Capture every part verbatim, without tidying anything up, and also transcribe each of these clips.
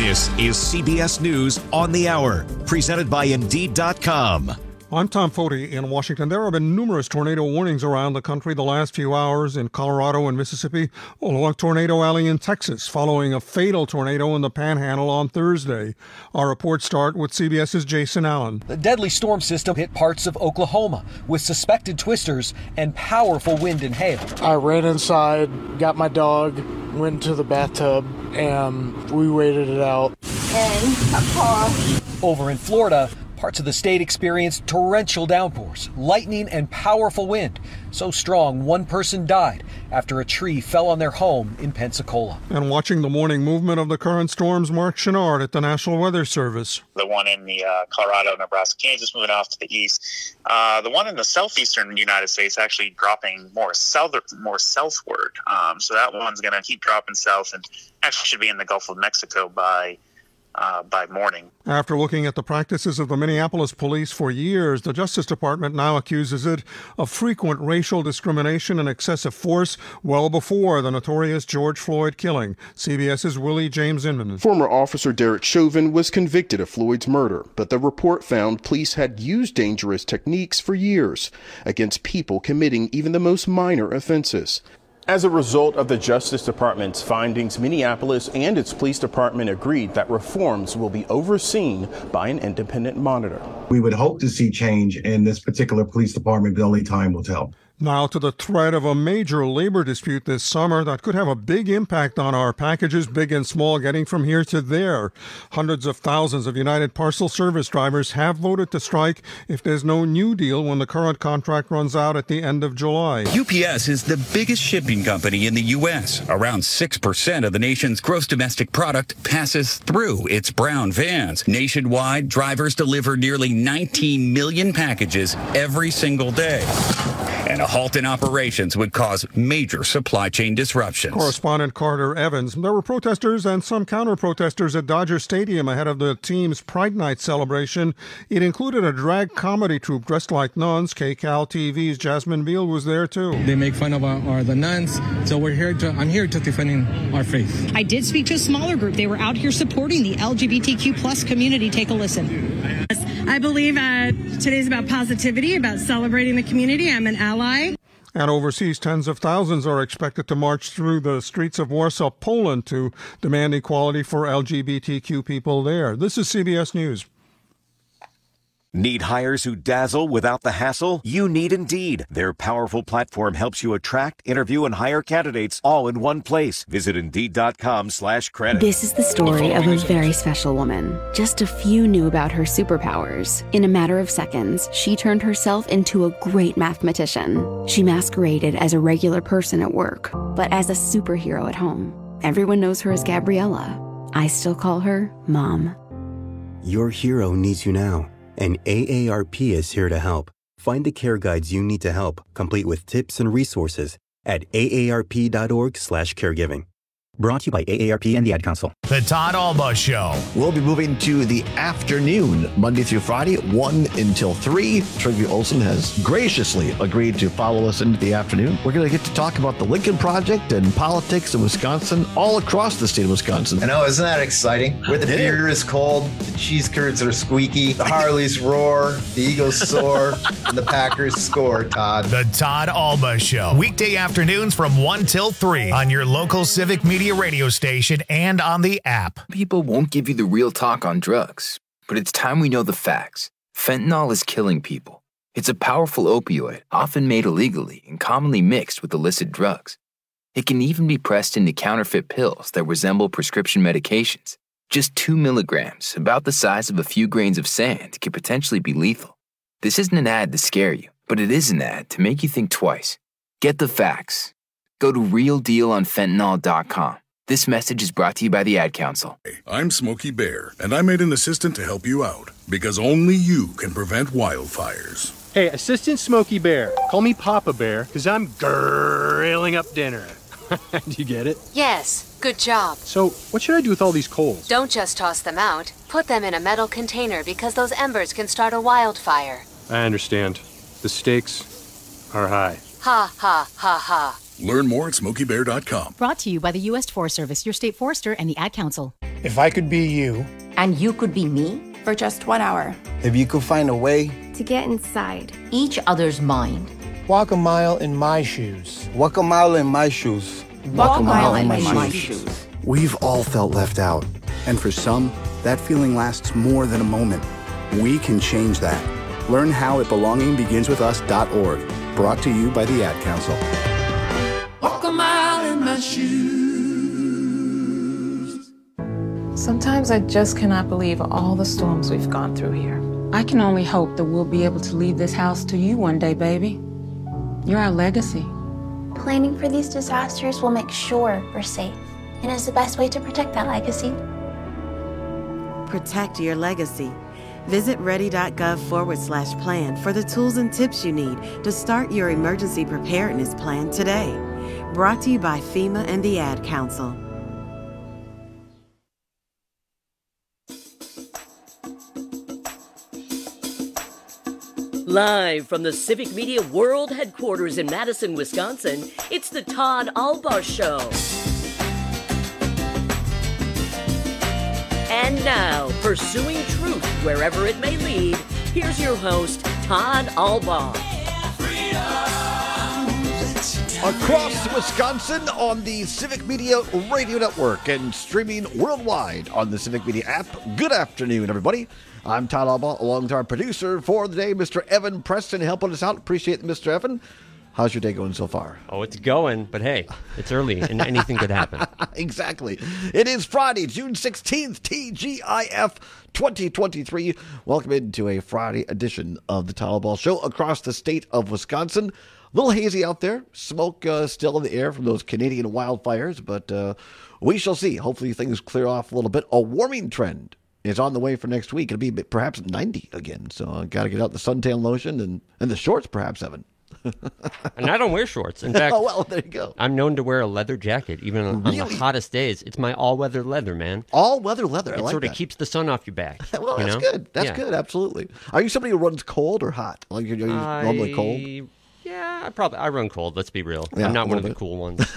This is C B S News on the Hour, presented by Indeed dot com. I'm Tom Foti in Washington. There have been numerous tornado warnings around the country the last few hours in Colorado and Mississippi, along Tornado Alley in Texas, following a fatal tornado in the Panhandle on Thursday. Our reports start with CBS's Jason Allen. The deadly storm system hit parts of Oklahoma with suspected twisters and powerful wind and hail. I ran inside, got my dog, went to the bathtub, and we waited it out. And a car. Over in Florida, parts of the state experienced torrential downpours, lightning, and powerful wind. So strong, one person died after a tree fell on their home in Pensacola. And watching the morning movement of the current storms, Mark Chenard at the National Weather Service. The one in the uh, Colorado, Nebraska, Kansas moving off to the east. Uh, the one in the southeastern United States actually dropping more south, more southward. Um, so that one's going to keep dropping south and actually should be in the Gulf of Mexico by Uh, by morning. After looking at the practices of the Minneapolis police for years, the Justice Department now accuses it of frequent racial discrimination and excessive force well before the notorious George Floyd killing. CBS's Willie James Inman. Former Officer Derek Chauvin was convicted of Floyd's murder, but the report found police had used dangerous techniques for years against people committing even the most minor offenses. As a result of the Justice Department's findings, Minneapolis and its police department agreed that reforms will be overseen by an independent monitor. We would hope to see change in this particular police department, but only time will tell. Now to the threat of a major labor dispute this summer that could have a big impact on our packages, big and small, getting from here to there. Hundreds of thousands of United Parcel Service drivers have voted to strike if there's no new deal when the current contract runs out at the end of July. U P S is the biggest shipping company in the U S. Around six percent of the nation's gross domestic product passes through its brown vans. Nationwide, drivers deliver nearly nineteen million packages every single day. And a halt in operations would cause major supply chain disruptions. Correspondent Carter Evans. There were protesters and some counter-protesters at Dodger Stadium ahead of the team's Pride Night celebration. It included a drag comedy troupe dressed like nuns. K C A L T V's Jasmine Beal was there too. They make fun of our, our the nuns, so we're here to. I'm here to defending our faith. I did speak to a smaller group. They were out here supporting the L G B T Q plus community. Take a listen. I believe uh, today's about positivity, about celebrating the community. I'm an ally. And overseas, tens of thousands are expected to march through the streets of Warsaw, Poland, to demand equality for L G B T Q people there. This is C B S News. Need hires who dazzle without the hassle? You need Indeed. Their powerful platform helps you attract, interview, and hire candidates all in one place. Visit Indeed.com slash credit. This is the story of a very special woman. Just a few knew about her superpowers. In a matter of seconds, she turned herself into a great mathematician. She masqueraded as a regular person at work, but as a superhero at home. Everyone knows her as Gabriella. I still call her Mom. Your hero needs you now. And A A R P is here to help. Find the care guides you need to help, complete with tips and resources at aarp.org slash caregiving. Brought to you by A A R P and the Ad Council. The Todd Alba Show. We'll be moving to the afternoon, Monday through Friday, one until three. Trygve Olsen has graciously agreed to follow us into the afternoon. We're going to get to talk about the Lincoln Project and politics in Wisconsin, all across the state of Wisconsin. I know, isn't that exciting? Where the beer is cold, the cheese curds are squeaky, the Harleys roar, the Eagles soar, and the Packers score, Todd. The Todd Alba Show. Weekday afternoons from one till three on your local Civic Media radio station and on the app. People won't give you the real talk on drugs, but it's time we know the facts. Fentanyl is killing people. It's a powerful opioid, often made illegally and commonly mixed with illicit drugs. It can even be pressed into counterfeit pills that resemble prescription medications. Just two milligrams, about the size of a few grains of sand, can potentially be lethal. This isn't an ad to scare you, but it is an ad to make you think twice. Get the facts. Go to real deal on fentanyl dot com. This message is brought to you by the Ad Council. I'm Smokey Bear, and I made an assistant to help you out, because only you can prevent wildfires. Hey, Assistant Smokey Bear, call me Papa Bear, because I'm grilling up dinner. Do you get it? Yes, good job. So, what should I do with all these coals? Don't just toss them out. Put them in a metal container, because those embers can start a wildfire. I understand. The stakes are high. Ha, ha, ha, ha. Learn more at smokey bear dot com. Brought to you by the U S Forest Service, your state forester, and the Ad Council. If I could be you. And you could be me? For just one hour. If you could find a way. To get inside. Each other's mind. Walk a mile in my shoes. Walk a mile in my shoes. Walk, Walk a mile, mile in my, my shoes. shoes. We've all felt left out. And for some, that feeling lasts more than a moment. We can change that. Learn how at belonging begins with us dot org. Brought to you by the Ad Council. Walk a mile in my shoes. Sometimes I just cannot believe all the storms we've gone through here. I can only hope that we'll be able to leave this house to you one day, baby. You're our legacy. Planning for these disasters will make sure we're safe, and is the best way to protect that legacy. Protect your legacy. Visit ready.gov forward slash plan for the tools and tips you need to start your emergency preparedness plan today. Brought to you by FEMA and the Ad Council. Live from the Civic Media World Headquarters in Madison, Wisconsin, it's the Todd Albaugh Show. And now, pursuing truth wherever it may lead, here's your host, Todd Albaugh. Across Wisconsin on the Civic Media Radio Network and streaming worldwide on the Civic Media app. Good afternoon, everybody. I'm Todd Albaugh, along with our producer for the day, Mister Evan Preston, helping us out. Appreciate it, Mister Evan. How's your day going so far? Oh, it's going, but hey, it's early and anything could happen. Exactly. It is Friday, June sixteenth, T G I F twenty twenty-three. Welcome into a Friday edition of the Todd Albaugh Show across the state of Wisconsin. A little hazy out there. Smoke uh, still in the air from those Canadian wildfires, but uh, we shall see. Hopefully things clear off a little bit. A warming trend is on the way for next week. It'll be perhaps ninety again, so I uh, got to get out the suntan lotion and, and the shorts, perhaps, Evan. And I don't wear shorts. In fact, oh, well, there you go. I'm known to wear a leather jacket, even on, really? on the hottest days. It's my all-weather leather, man. All-weather leather, I it like sort that. of keeps the sun off your back. Well, you that's know? good. That's yeah. good, absolutely. Are you somebody who runs cold or hot? Like, are you I... normally cold? Yeah, I probably I run cold, let's be real. Yeah, I'm not one of the bit. cool ones.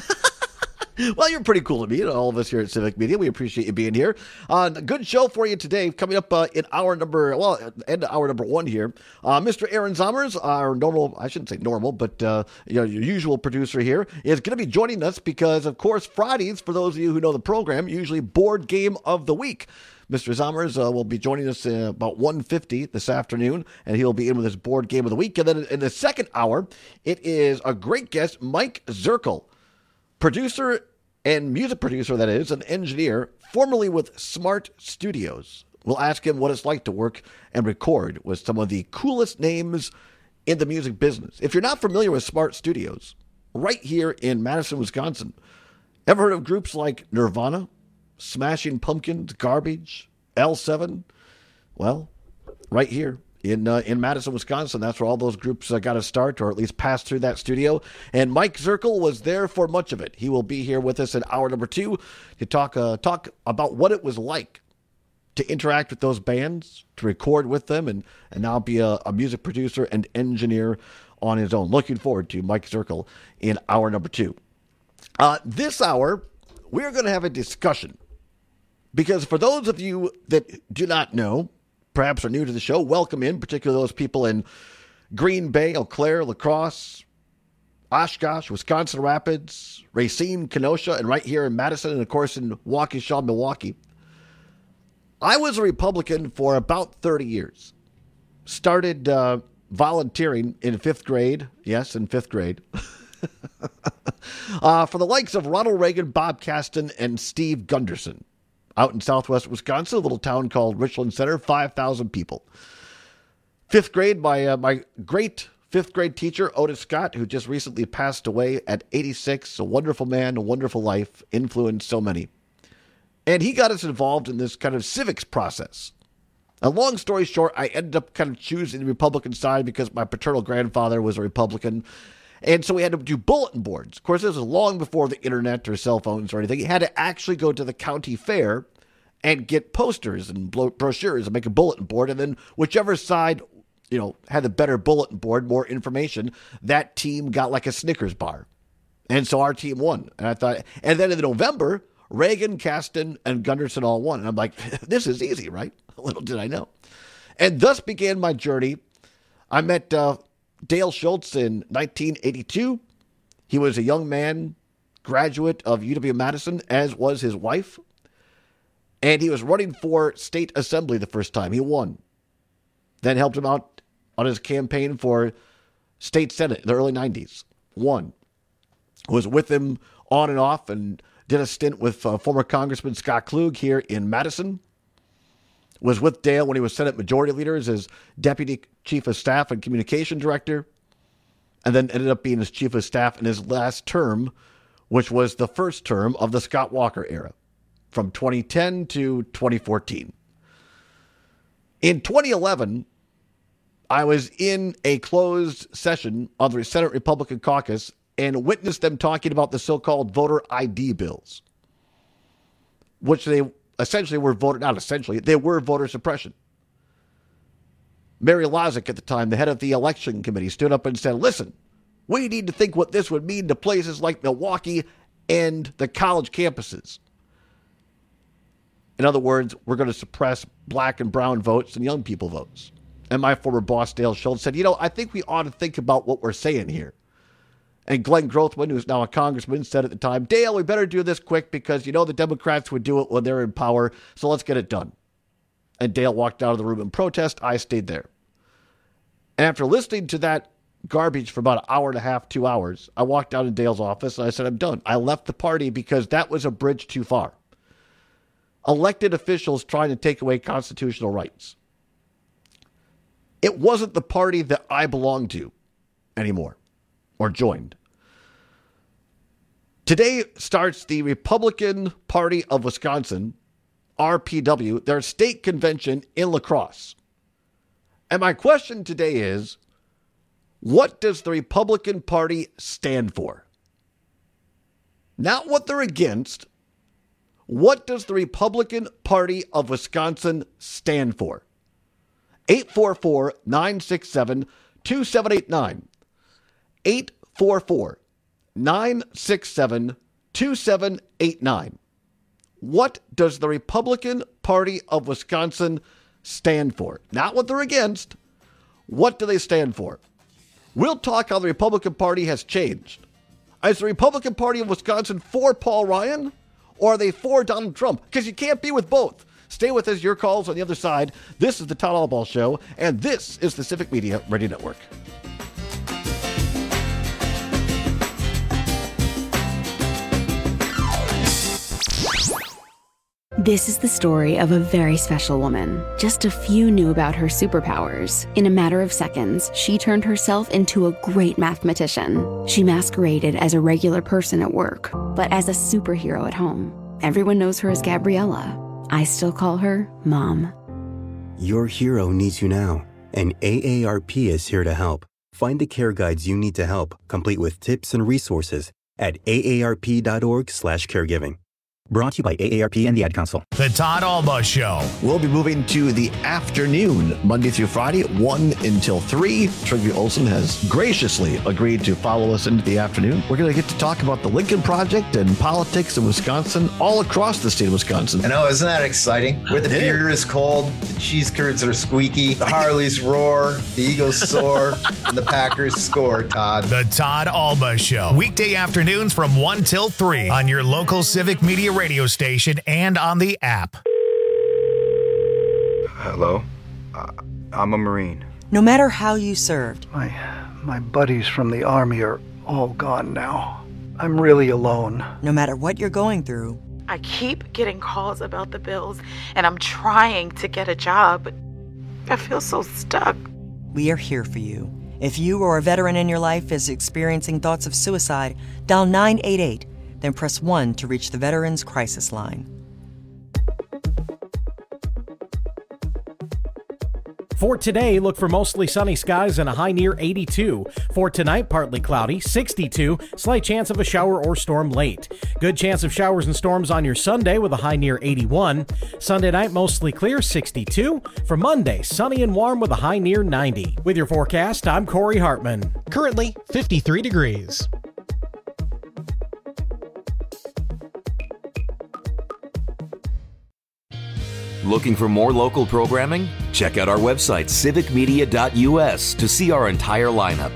Well, you're pretty cool to me, and all of us here at Civic Media. We appreciate you being here. Uh, a good show for you today. Coming up uh, in hour number, well, end of hour number one here. Uh, Mister Aaron Zommers, our normal, I shouldn't say normal, but uh, you know, your usual producer here, is going to be joining us because, of course, Fridays, for those of you who know the program, usually Board Game of the Week. Mister Zommers uh, will be joining us uh, about one fifty this afternoon, and he'll be in with his Board Game of the Week. And then in the second hour, it is a great guest, Mike Zirkle, producer and music producer, that is, an engineer, formerly with Smart Studios. We'll ask him what it's like to work and record with some of the coolest names in the music business. If you're not familiar with Smart Studios, right here in Madison, Wisconsin, ever heard of groups like Nirvana, Smashing Pumpkins, Garbage, L seven? Well, right here in uh, in Madison, Wisconsin, that's where all those groups uh, got to start, or at least pass through that studio. And Mike Zirkle was there for much of it. He will be here with us in hour number two to talk uh, talk about what it was like to interact with those bands, to record with them, and, and now be a, a music producer and engineer on his own. Looking forward to Mike Zirkle in hour number two. Uh, this hour, we're going to have a discussion. Because for those of you that do not know, perhaps are new to the show, welcome in, particularly those people in Green Bay, Eau Claire, La Crosse, Oshkosh, Wisconsin Rapids, Racine, Kenosha, and right here in Madison, and of course in Waukesha, Milwaukee. I was a Republican for about thirty years. Started uh, volunteering in fifth grade. Yes, in fifth grade. uh, for the likes of Ronald Reagan, Bob Kasten, and Steve Gunderson. Out in southwest Wisconsin, a little town called Richland Center, five thousand people. Fifth grade, my uh, my great fifth grade teacher, Otis Scott, who just recently passed away at eighty-six, a wonderful man, a wonderful life, influenced so many. And he got us involved in this kind of civics process. A long story short, I ended up kind of choosing the Republican side because my paternal grandfather was a Republican. And so we had to do bulletin boards. Of course, this was long before the internet or cell phones or anything. You had to actually go to the county fair and get posters and brochures and make a bulletin board. And then whichever side, you know, had the better bulletin board, more information, that team got like a Snickers bar. And so our team won. And I thought, and then in November, Reagan, Kasten, and Gunderson all won. And I'm like, this is easy, right? Little did I know. And thus began my journey. I met uh, Dale Schultz in nineteen eighty-two. He was a young man, graduate of U W-Madison, as was his wife. And he was running for state assembly the first time. He won. Then helped him out on his campaign for state senate in the early nineties. Won. Was with him on and off and did a stint with uh, former Congressman Scott Klug here in Madison. Was with Dale when he was Senate Majority Leader as his Deputy Chief of Staff and Communication Director. And then ended up being his Chief of Staff in his last term, which was the first term of the Scott Walker era, from twenty ten to twenty fourteen. In twenty eleven, I was in a closed session of the Senate Republican caucus and witnessed them talking about the so-called voter I D bills, which they essentially were voted, not essentially, they were voter suppression. Mary Lozick at the time, the head of the election committee, stood up and said, listen, we need to think what this would mean to places like Milwaukee and the college campuses. In other words, we're going to suppress black and brown votes and young people votes. And my former boss, Dale Schultz, said, you know, I think we ought to think about what we're saying here. And Glenn Grothman, who's now a congressman, said at the time, Dale, we better do this quick because, you know, the Democrats would do it when they're in power, so let's get it done. And Dale walked out of the room in protest. I stayed there. And after listening to that garbage for about an hour and a half, two hours, I walked out of Dale's office and I said, I'm done. I left the party because that was a bridge too far. Elected officials trying to take away constitutional rights. It wasn't the party that I belonged to anymore or joined. Today starts the Republican Party of Wisconsin, R P W, their state convention in La Crosse. And my question today is, what does the Republican Party stand for? Not what they're against. What does the Republican Party of Wisconsin stand for? eight four four, nine six seven, two seven eight nine. eight four four, nine six seven, two seven eight nine. What does the Republican Party of Wisconsin stand for? Not what they're against. What do they stand for? We'll talk how the Republican Party has changed. Is the Republican Party of Wisconsin for Paul Ryan? Or are they for Donald Trump? Because you can't be with both. Stay with us. Your calls on the other side. This is the Todd Albaugh Show, and this is the Civic Media Radio Network. This is the story of a very special woman. Just a few knew about her superpowers. In a matter of seconds, she turned herself into a great mathematician. She masqueraded as a regular person at work, but as a superhero at home. Everyone knows her as Gabriella. I still call her Mom. Your hero needs you now, and A A R P is here to help. Find the care guides you need to help, complete with tips and resources at A A R P dot org slash caregiving. Brought to you by A A R P and the Ad Council. The Todd Albaugh Show. We'll be moving to the afternoon, Monday through Friday, one until three. Trygve Olsen has graciously agreed to follow us into the afternoon. We're going to get to talk about the Lincoln Project and politics in Wisconsin, all across the state of Wisconsin. I know, isn't that exciting? Where the beer is cold, the cheese curds are squeaky, the Harleys roar, the Eagles soar, and the Packers score, Todd. The Todd Albaugh Show. Weekday afternoons from one till three on your local Civic Media radio station and on the app. Hello? Uh, I'm a Marine. No matter how you served. My, my buddies from the Army are all gone now. I'm really alone. No matter what you're going through. I keep getting calls about the bills, and I'm trying to get a job, but I feel so stuck. We are here for you. If you or a veteran in your life is experiencing thoughts of suicide, dial nine eight eight. Then press one to reach the Veterans Crisis Line. For today, look for mostly sunny skies and a high near eighty-two. For tonight, partly cloudy, sixty-two, slight chance of a shower or storm late. Good chance of showers and storms on your Sunday with a high near eighty-one. Sunday night, mostly clear, sixty-two. For Monday, sunny and warm with a high near ninety. With your forecast, I'm Corey Hartman. Currently, fifty-three degrees. Looking for more local programming? Check out our website, civic media dot u s, to see our entire lineup.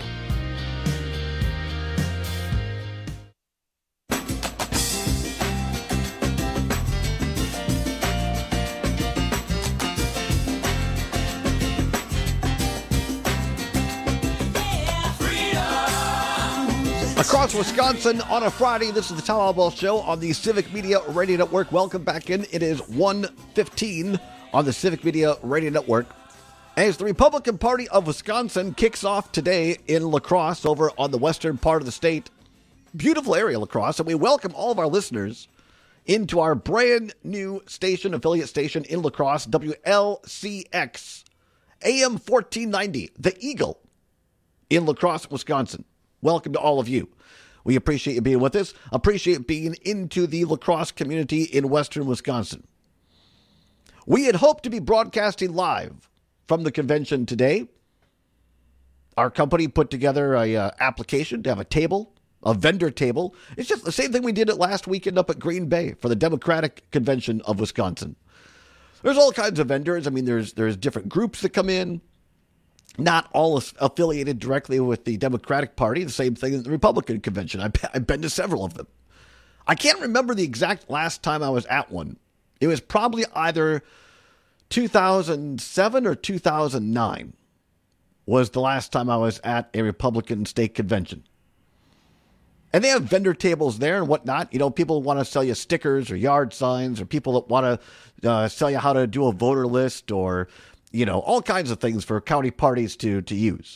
Across Wisconsin on a Friday, this is the Tom Albaugh Show on the Civic Media Radio Network. Welcome back in. It is one fifteen on the Civic Media Radio Network. As the Republican Party of Wisconsin kicks off today in La Crosse over on the western part of the state. Beautiful area, La Crosse. And we welcome all of our listeners into our brand new station, affiliate station in La Crosse, W L C X, A M fourteen ninety, The Eagle in La Crosse, Wisconsin. Welcome to all of you. We appreciate you being with us. Appreciate being into the La Crosse community in western Wisconsin. We had hoped to be broadcasting live from the convention today. Our company put together a uh, application to have a table, a vendor table. It's just the same thing we did it last weekend up at Green Bay for the Democratic Convention of Wisconsin. There's all kinds of vendors. I mean, there's there's different groups that come in. Not all affiliated directly with the Democratic Party. The same thing at the Republican convention. I've, I've been to several of them. I can't remember the exact last time I was at one. It was probably either two thousand seven or two thousand nine was the last time I was at a Republican state convention. And they have vendor tables there and whatnot. You know, people want to sell you stickers or yard signs, or people that want to uh, sell you how to do a voter list, or you know, all kinds of things for county parties to, to use.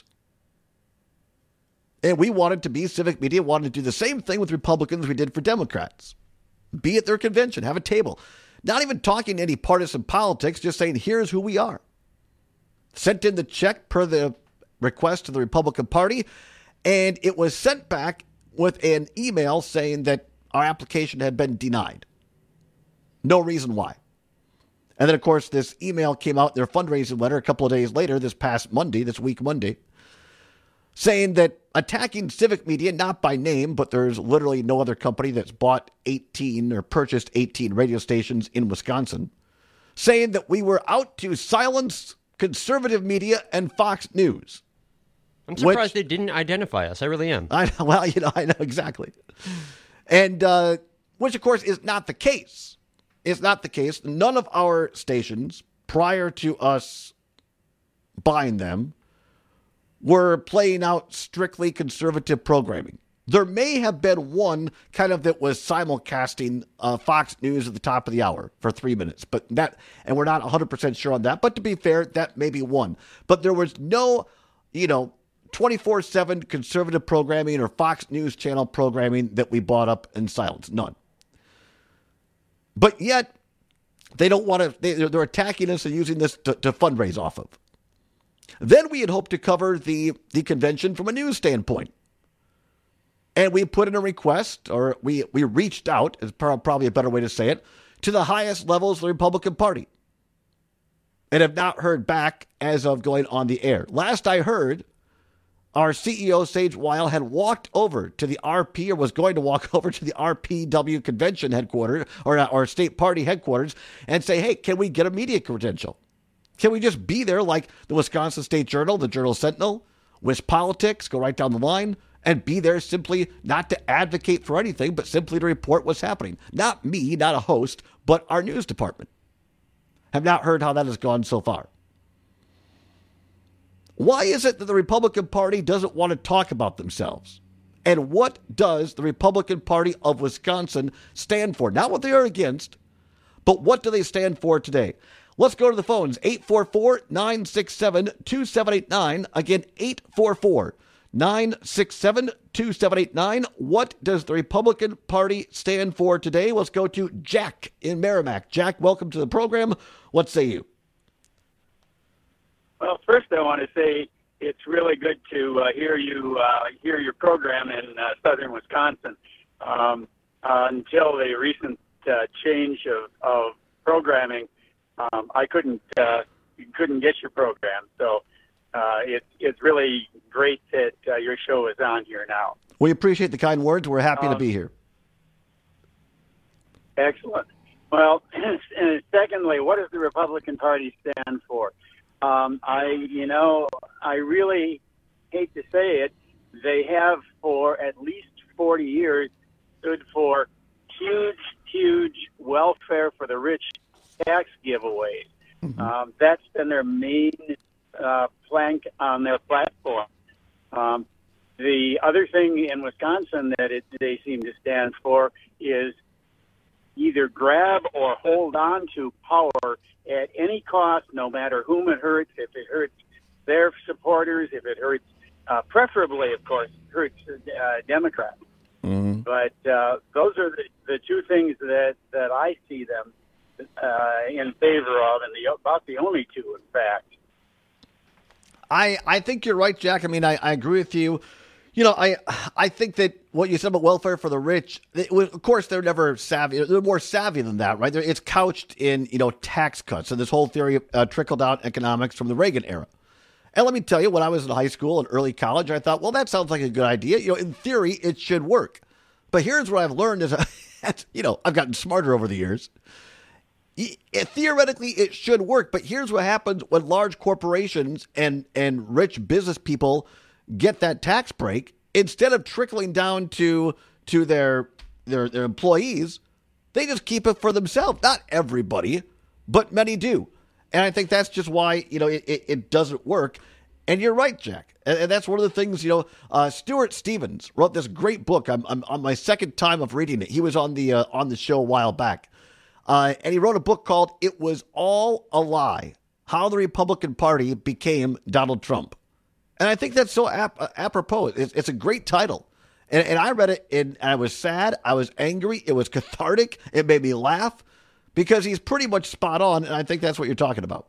And we wanted to be, Civic Media wanted to do the same thing with Republicans we did for Democrats. Be at their convention, have a table. Not even talking any partisan politics, just saying, here's who we are. Sent in the check per the request to the Republican Party, and it was sent back with an email saying that our application had been denied. No reason why. And then, of course, this email came out, their fundraising letter, a couple of days later, this past Monday, this week Monday, saying that attacking Civic Media, not by name, but there's literally no other company that's bought eighteen or purchased eighteen radio stations in Wisconsin, saying that we were out to silence conservative media and Fox News. I'm surprised which, they didn't identify us. I really am. I Well, you know, I know exactly. And uh, which, of course, is not the case. It's not the case. None of our stations, prior to us buying them, were playing out strictly conservative programming. There may have been one kind of that was simulcasting uh, Fox News at the top of the hour for three minutes, but that, and we're not one hundred percent sure on that. But to be fair, that may be one. But there was no, you know, twenty-four seven conservative programming or Fox News channel programming that we bought up in silence. None. But yet, they don't want to, they, they're attacking us and using this to, to fundraise off of. Then we had hoped to cover the, the convention from a news standpoint. And we put in a request, or we, we reached out, is probably a better way to say it, to the highest levels of the Republican Party. And have not heard back as of going on the air. Last I heard, our C E O, Sage Weil, had walked over to the R P, or was going to walk over to the R P W convention headquarters, or, or state party headquarters, and say, hey, can we get a media credential? Can we just be there like the Wisconsin State Journal, the Journal Sentinel, WisPolitics, go right down the line, and be there simply not to advocate for anything, but simply to report what's happening? Not me, not a host, but our news department. Have not heard how that has gone so far. Why is it that the Republican Party doesn't want to talk about themselves? And what does the Republican Party of Wisconsin stand for? Not what they are against, but what do they stand for today? Let's go to the phones. eight four four, nine six seven, two seven eight nine. Again, eight four four, nine six seven, two seven eight nine. What does the Republican Party stand for today? Let's go to Jack in Merrimack. Jack, welcome to the program. What say you? Well, first I want to say it's really good to uh, hear you uh, hear your program in uh, southern Wisconsin. Um, uh, until the recent uh, change of, of programming, um, I couldn't uh, couldn't get your program. So uh, it's it's really great that uh, your show is on here now. We appreciate the kind words. We're happy um, to be here. Excellent. Well, and secondly, what does the Republican Party stand for? Um, I, you know, I really hate to say it, they have for at least forty years stood for huge, huge welfare for the rich tax giveaways. Mm-hmm. Um, that's been their main uh, plank on their platform. Um, the other thing in Wisconsin that it, they seem to stand for is either grab or hold on to power at any cost, no matter whom it hurts. If it hurts their supporters, if it hurts, uh, preferably, of course, hurts uh, Democrats. Mm-hmm. But uh, those are the, the two things that, that I see them uh, in favor of, and the, about the only two, in fact. I, I think you're right, Jack. I mean, I, I agree with you. You know, I I think that what you said about welfare for the rich, it was, of course, they're never savvy. They're more savvy than that, right? They're, it's couched in, you know, tax cuts. So this whole theory of uh, trickle-down economics from the Reagan era. And let me tell you, when I was in high school and early college, I thought, well, that sounds like a good idea. You know, in theory, it should work. But here's what I've learned is, you know, I've gotten smarter over the years. It, theoretically, it should work. But here's what happens when large corporations and, and rich business people get that tax break. Instead of trickling down to to their their their employees, they just keep it for themselves. Not everybody, but many do. And I think that's just why, you know, it, it, it doesn't work. And you're right, Jack. And, and that's one of the things, you know, uh, Stuart Stevens wrote this great book. I'm, I'm on my second time of reading it. He was on the uh, on the show a while back. Uh, and he wrote a book called It Was All a Lie, How the Republican Party Became Donald Trump. And I think that's so ap- apropos. It's, it's a great title. And, and I read it, and I was sad. I was angry. It was cathartic. It made me laugh because he's pretty much spot on, and I think that's what you're talking about.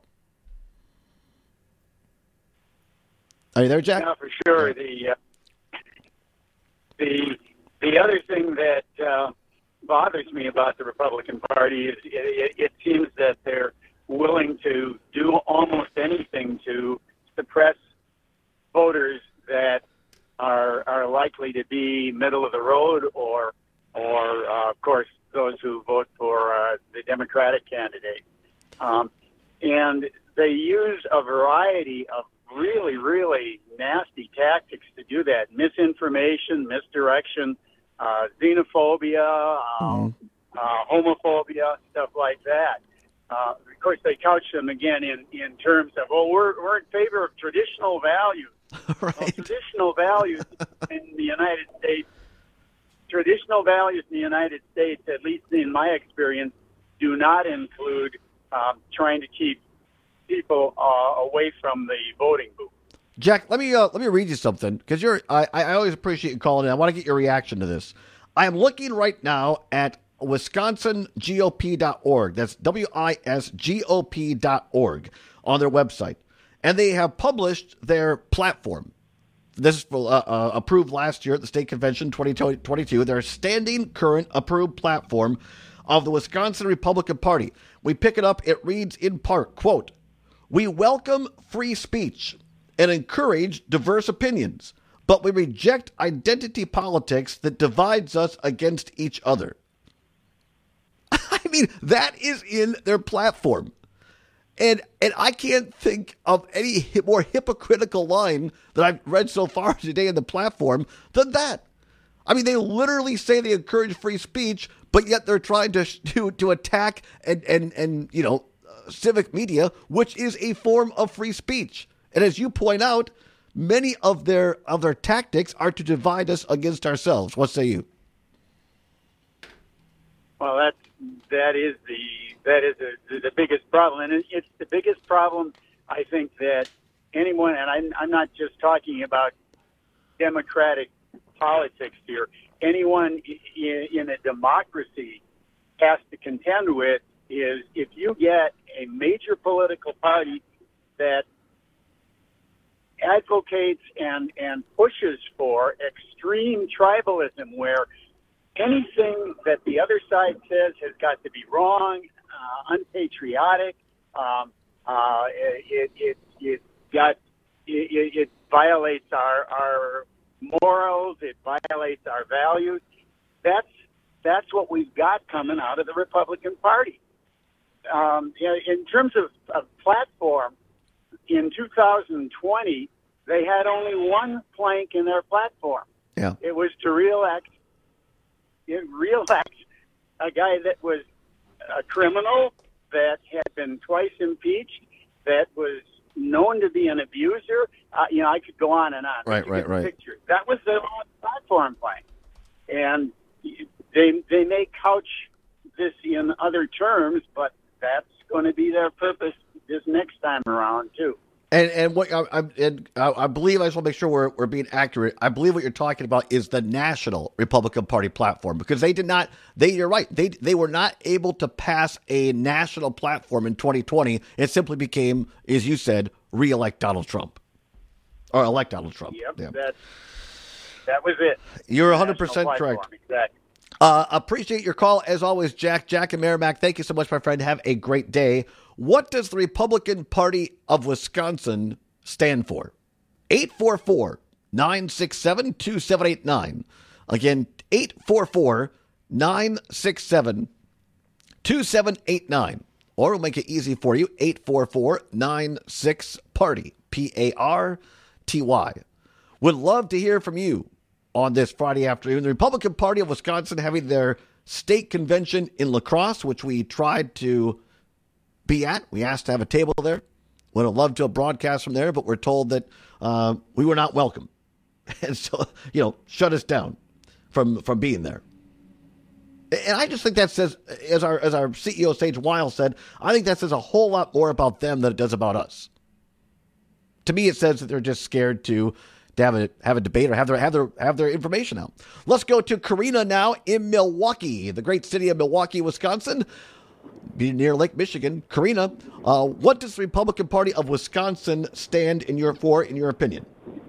Are you there, Jack? Yeah, for sure. The, uh, the, the other thing that uh, bothers me about the Republican Party is it, it seems that they're willing to do almost anything to suppress voters that are are likely to be middle of the road, or or uh, of course those who vote for uh, the Democratic candidate, um, and they use a variety of really really nasty tactics to do that: misinformation, misdirection, uh, xenophobia, um, uh, homophobia, stuff like that. Uh, of course, they couch them again in, in terms of, well, we're we're in favor of traditional values. Right. Well, traditional values in the United States, traditional values in the United States, at least in my experience, do not include um, trying to keep people uh, away from the voting booth. Jack, let me uh, let me read you something because you're. I, I always appreciate you calling in. I want to get your reaction to this. I am looking right now at Wisconsin G O P dot org. That's W I S G O P dot org on their website. And they have published their platform. This is uh, uh, approved last year at the state convention twenty twenty-two. Their standing current approved platform of the Wisconsin Republican Party. We pick it up. It reads in part, quote, "We welcome free speech and encourage diverse opinions, but we reject identity politics that divides us against each other." I mean, that is in their platform. And and I can't think of any more hypocritical line that I've read so far today in the platform than that. I mean, they literally say they encourage free speech, but yet they're trying to to, to attack and, and, and you know, uh, civic media, which is a form of free speech. And as you point out, many of their of their tactics are to divide us against ourselves. What say you? Well, that's that is the that is the, the biggest problem, and it's the biggest problem. I think that anyone, and I'm, I'm not just talking about democratic politics here. Anyone in, in a democracy has to contend with is if you get a major political party that advocates and and pushes for extreme tribalism, where anything that the other side says has got to be wrong, uh, unpatriotic. Um, uh, it, it, it got it, it violates our our morals. It violates our values. That's that's what we've got coming out of the Republican Party. Um, in terms of, of platform, in two thousand twenty, they had only one plank in their platform. Yeah. It was to reelect, reelect a guy that was a criminal, that had been twice impeached, that was known to be an abuser. Uh, you know, I could go on and on. Right, right, right. Picture. That was their platform plank. And they they may couch this in other terms, but that's going to be their purpose this next time around, too. And and what I, I, and I believe, I just want to make sure we're we're being accurate. I believe what you're talking about is the national Republican Party platform, because they did not. They you're right. They they were not able to pass a national platform in twenty twenty. It simply became, as you said, reelect Donald Trump or elect Donald Trump. Yep, yeah. that that was it. You're one hundred percent correct. Exactly. Uh, appreciate your call as always, Jack. Jack and Merrimack, thank you so much, my friend. Have a great day. What does the Republican Party of Wisconsin stand for? eight four four, nine six seven, two seven eight nine. Again, eight four four, nine six seven, two seven eight nine. Or we'll make it easy for you, eight four four, nine six, party, P A R T Y. Would love to hear from you on this Friday afternoon. The Republican Party of Wisconsin having their state convention in La Crosse, which we tried to be at. We asked to have a table there. Would have loved to have broadcast from there, but we're told that uh, we were not welcome. And so, you know, shut us down from, from being there. And I just think that says, as our as our C E O, Sage Weil, said, I think that says a whole lot more about them than it does about us. To me, it says that they're just scared to, to have a have a debate or have their have their have their information out. Let's go to Karina now in Milwaukee, the great city of Milwaukee, Wisconsin, be near Lake Michigan. Karina, uh, what does the Republican Party of Wisconsin stand in your for, in your opinion?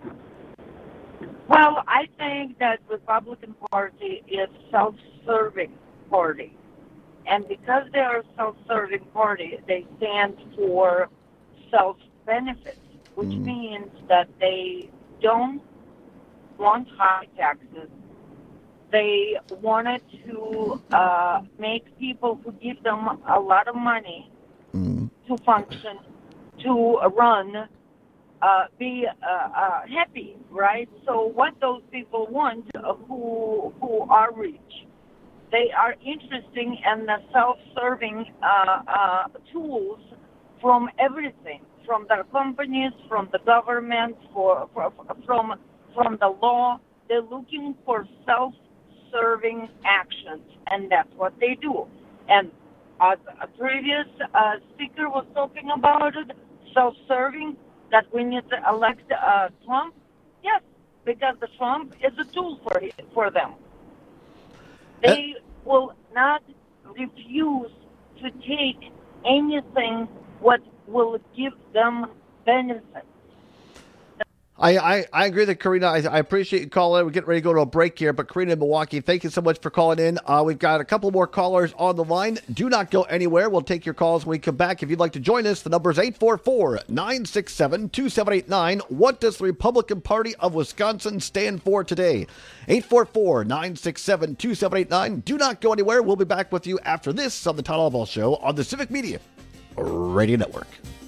Well, I think that Republican Party is self-serving party. And because they are a self-serving party, they stand for self-benefits, which mm. means that they don't want high taxes. They wanted to uh, make people who give them a lot of money mm. to function, to run, uh, be uh, uh, happy, right? So what those people want, uh, who who are rich, they are interested in the self-serving uh, uh, tools from everything, from the companies, from the government, for, for from from the law. They're looking for self-serving actions, and that's what they do. And as a previous uh, speaker was talking about it, self-serving, that we need to elect uh, Trump. Yes, because the Trump is a tool for for them. They uh, will not refuse to take anything what will give them benefits. I, I, I agree with Karina. I, I appreciate you calling in. We're getting ready to go to a break here, but Karina in Milwaukee, thank you so much for calling in. Uh, we've got a couple more callers on the line. Do not go anywhere. We'll take your calls when we come back. If you'd like to join us, the number is eight four four, nine six seven, two seven eight nine. What does the Republican Party of Wisconsin stand for today? eight four four, nine six seven, two seven eight nine. Do not go anywhere. We'll be back with you after this on the Todd Albaugh Show on the Civic Media Radio Network.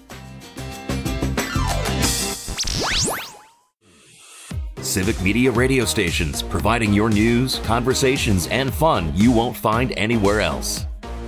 Civic Media radio stations, providing your news, conversations, and fun you won't find anywhere else.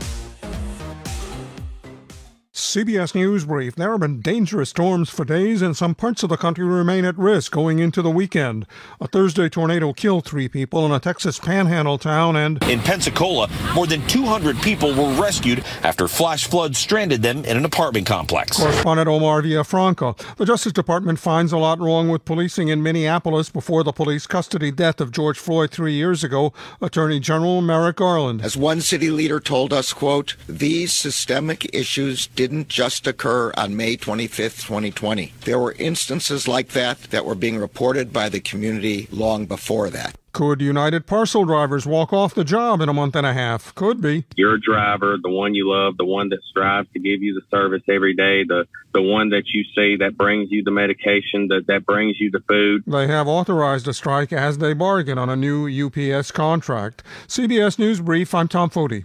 C B S News Brief. There have been dangerous storms for days, and some parts of the country remain at risk going into the weekend. A Thursday tornado killed three people in a Texas panhandle town, and in Pensacola, more than two hundred people were rescued after flash floods stranded them in an apartment complex. Correspondent Omar Villafranca. The Justice Department finds a lot wrong with policing in Minneapolis before the police custody death of George Floyd three years ago. Attorney General Merrick Garland. As one city leader told us, quote, these systemic issues didn't just occur on May twenty-fifth, twenty twenty. There were instances like that that were being reported by the community long before that. Could United Parcel drivers walk off the job in a month and a half? Could be. Your driver, the one you love, the one that strives to give you the service every day, the, the one that you see that brings you the medication, that, that brings you the food. They have authorized a strike as they bargain on a new U P S contract. C B S News Brief, I'm Tom Foti.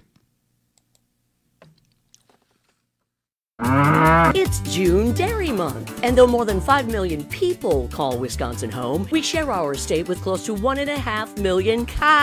It's June Dairy Month, and though more than five million people call Wisconsin home, we share our state with close to one and a half million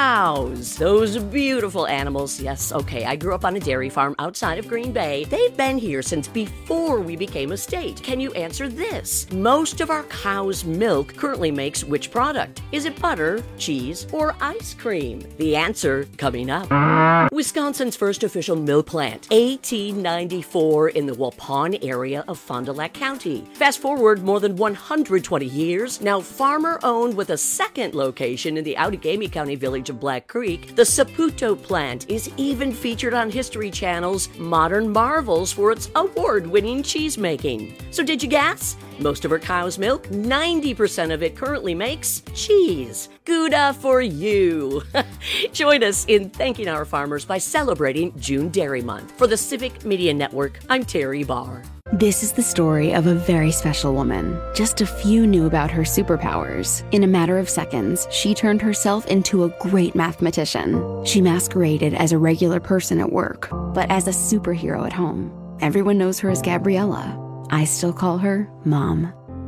cows. Those beautiful animals. Yes, okay, I grew up on a dairy farm outside of Green Bay. They've been here since before we became a state. Can you answer this? Most of our cow's milk currently makes which product? Is it butter, cheese, or ice cream? The answer coming up. Wisconsin's first official milk plant, eighteen ninety-four, in the Waupun area of Fond du Lac County. Fast forward more than one hundred twenty years, now farmer-owned with a second location in the Outagamie County village of Black Creek, the Saputo plant is even featured on History Channel's Modern Marvels for its award-winning cheese-making. So did you guess? Most of our cow's milk, ninety percent of it currently makes cheese. Gouda for you. Join us in thanking our farmers by celebrating June Dairy Month. For the Civic Media Network, I'm Terry Barr. This is the story of a very special woman. Just a few knew about her superpowers. In a matter of seconds, she turned herself into a great mathematician. She masqueraded as a regular person at work, but as a superhero at home. Everyone knows her as Gabriella. I still call her Mom.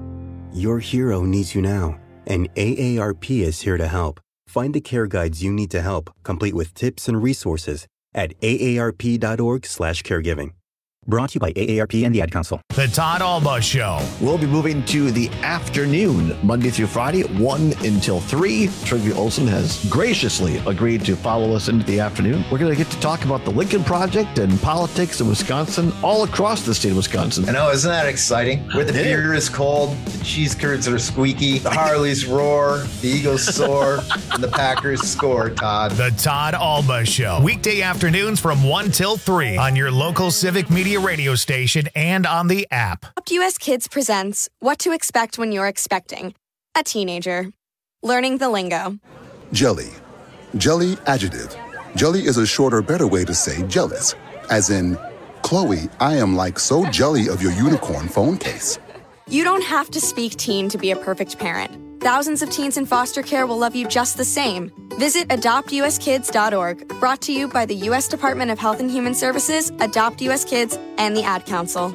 Your hero needs you now, and A A R P is here to help. Find the care guides you need to help, complete with tips and resources at A A R P dot org slash caregiving. Brought to you by A A R P and the Ad Council. The Todd Alba Show. We'll be moving to the afternoon, Monday through Friday, one until three. Trygve Olsen has graciously agreed to follow us into the afternoon. We're going to get to talk about the Lincoln Project and politics in Wisconsin, all across the state of Wisconsin. I know, isn't that exciting? Where the beer is cold, the cheese curds are squeaky, the Harleys roar, the Eagles soar, and the Packers score, Todd. The Todd Alba Show. Weekday afternoons from one till three on your local Civic Media radio station and on the app. Adopt U S Kids presents What to Expect When You're Expecting a Teenager. Learning the lingo. Jelly. Jelly adjective. Jelly is a shorter, better way to say jealous. As in, Chloe, I am like so jelly of your unicorn phone case. You don't have to speak teen to be a perfect parent. Thousands of teens in foster care will love you just the same. Visit adopt u s kids dot org, brought to you by the U S Department of Health and Human Services, Adopt U S Kids, and the Ad Council.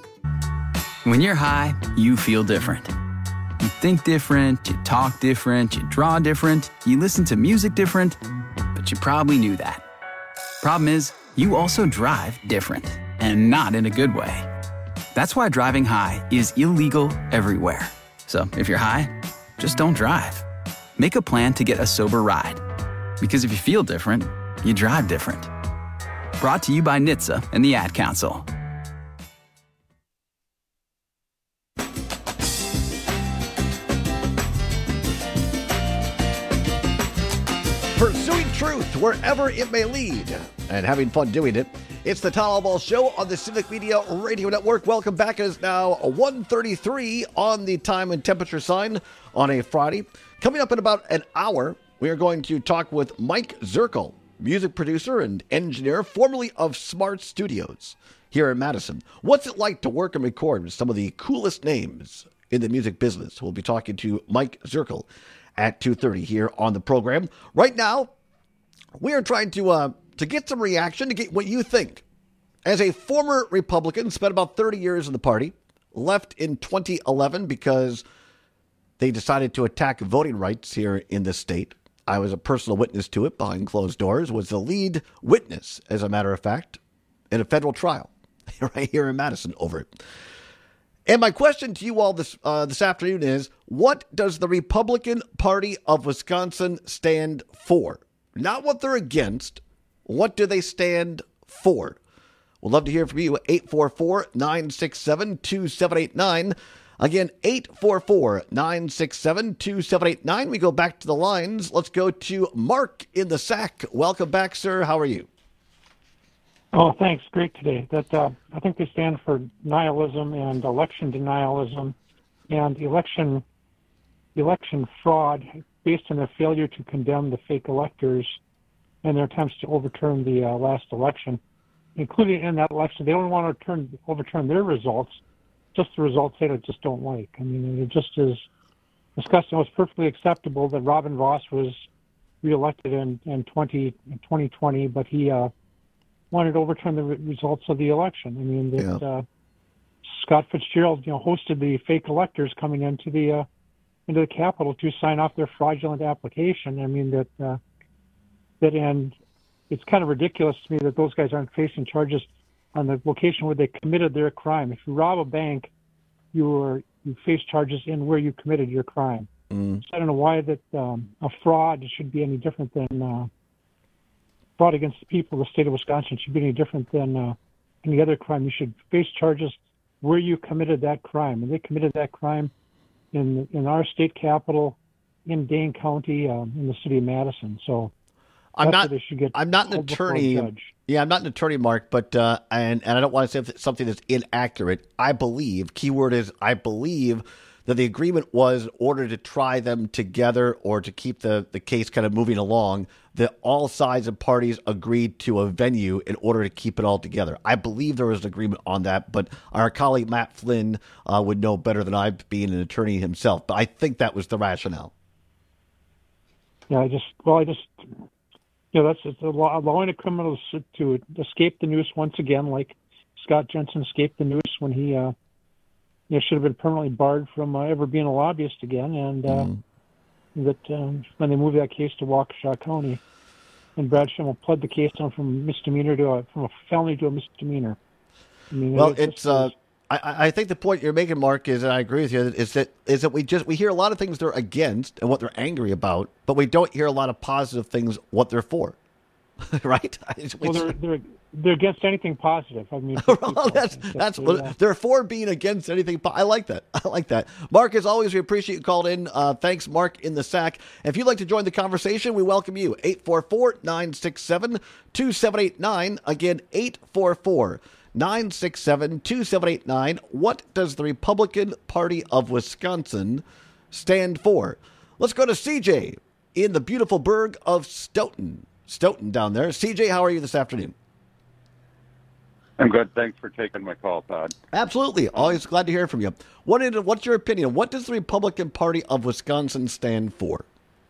When you're high, you feel different. You think different, you talk different, you draw different, you listen to music different, but you probably knew that. Problem is, you also drive different, and not in a good way. That's why driving high is illegal everywhere. So if you're high, just don't drive. Make a plan to get a sober ride. Because if you feel different, you drive different. Brought to you by N H T S A and the Ad Council. Pursuing truth wherever it may lead and having fun doing it. It's the Todd Alba Show on the Civic Media Radio Network. Welcome back. It is now one thirty-three on the time and temperature sign on a Friday. Coming up in about an hour, we are going to talk with Mike Zirkle, music producer and engineer, formerly of Smart Studios here in Madison. What's it like to work and record with some of the coolest names in the music business? We'll be talking to Mike Zirkle at two thirty here on the program. Right now, we are trying to uh, to get some reaction, to get what you think. As a former Republican, spent about thirty years in the party, left in twenty eleven because they decided to attack voting rights here in the state. I was a personal witness to it behind closed doors, was the lead witness, as a matter of fact, in a federal trial right here in Madison over it. And my question to you all this uh, this afternoon is, what does the Republican Party of Wisconsin stand for? Not what they're against. What do they stand for? We'd love to hear from you at eight four four, nine six seven, two seven eight nine. Again, eight four four, nine six seven, two seven eight nine. We go back to the lines. Let's go to Mark in the Sac. Welcome back, sir. How are you? Oh, thanks. Great today. That uh, I think they stand for nihilism and election denialism and election election fraud. based on their failure to condemn the fake electors and their attempts to overturn the uh, last election, including in that election. They don't want to turn, overturn their results, just the results they just don't like. I mean, it just is disgusting. It was perfectly acceptable that Robin Voss was reelected in, in, twenty, in twenty twenty, but he uh, wanted to overturn the re- results of the election. I mean, that, Yeah. uh, Scott Fitzgerald, you know, hosted the fake electors coming into the uh, into the Capitol to sign off their fraudulent application. I mean that uh, that and it's kind of ridiculous to me that those guys aren't facing charges on the location where they committed their crime. If you rob a bank, you are you face charges in where you committed your crime. Mm. So I don't know why that um, a fraud should be any different than uh, fraud against the people of the state of Wisconsin should be any different than uh, any other crime. You should face charges where you committed that crime. And they committed that crime in in our state capital, in Dane County, um, in the city of Madison. So I'm not. They should get I'm not an held before a attorney. judge. Yeah, I'm not an attorney, Mark. But uh, and and I don't want to say something that's inaccurate. I believe. Keyword is I believe that the agreement was in order to try them together or to keep the the case kind of moving along. That all sides and parties agreed to a venue in order to keep it all together. I believe there was an agreement on that, but our colleague Matt Flynn uh, would know better than I, being an attorney himself. But I think that was the rationale. Yeah, I just well, I just you know that's it's allowing a criminal to escape the noose once again, like Scott Jensen escaped the noose when he uh, you know, should have been permanently barred from uh, ever being a lobbyist again, and. Uh, mm. That um, when they moved that case to Waukesha County, and Brad Schimmel pled the case down from misdemeanor to a from a felony to a misdemeanor. I mean, well, it, it's. Uh, I, I think the point you're making, Mark, is, and I agree with you, is that is that we just we hear a lot of things they're against and what they're angry about, but we don't hear a lot of positive things what they're for, right? Well, they're they're they're against anything positive. I mean, well, that's that's they, what uh, they're for, being against anything. Po- I like that. I like that. Mark, as always, we appreciate you called in. Uh, thanks, Mark in the Sack. If you'd like to join the conversation, we welcome you. eight four four, nine six seven, two seven eight nine. Again, eight four four, nine six seven, two seven eight nine. What does the Republican Party of Wisconsin stand for? Let's go to C J in the beautiful burg of Stoughton. Stoughton down there. C J, how are you this afternoon? I'm good. Thanks for taking my call, Todd. Absolutely. Always glad to hear from you. What is, what's your opinion? What does the Republican Party of Wisconsin stand for?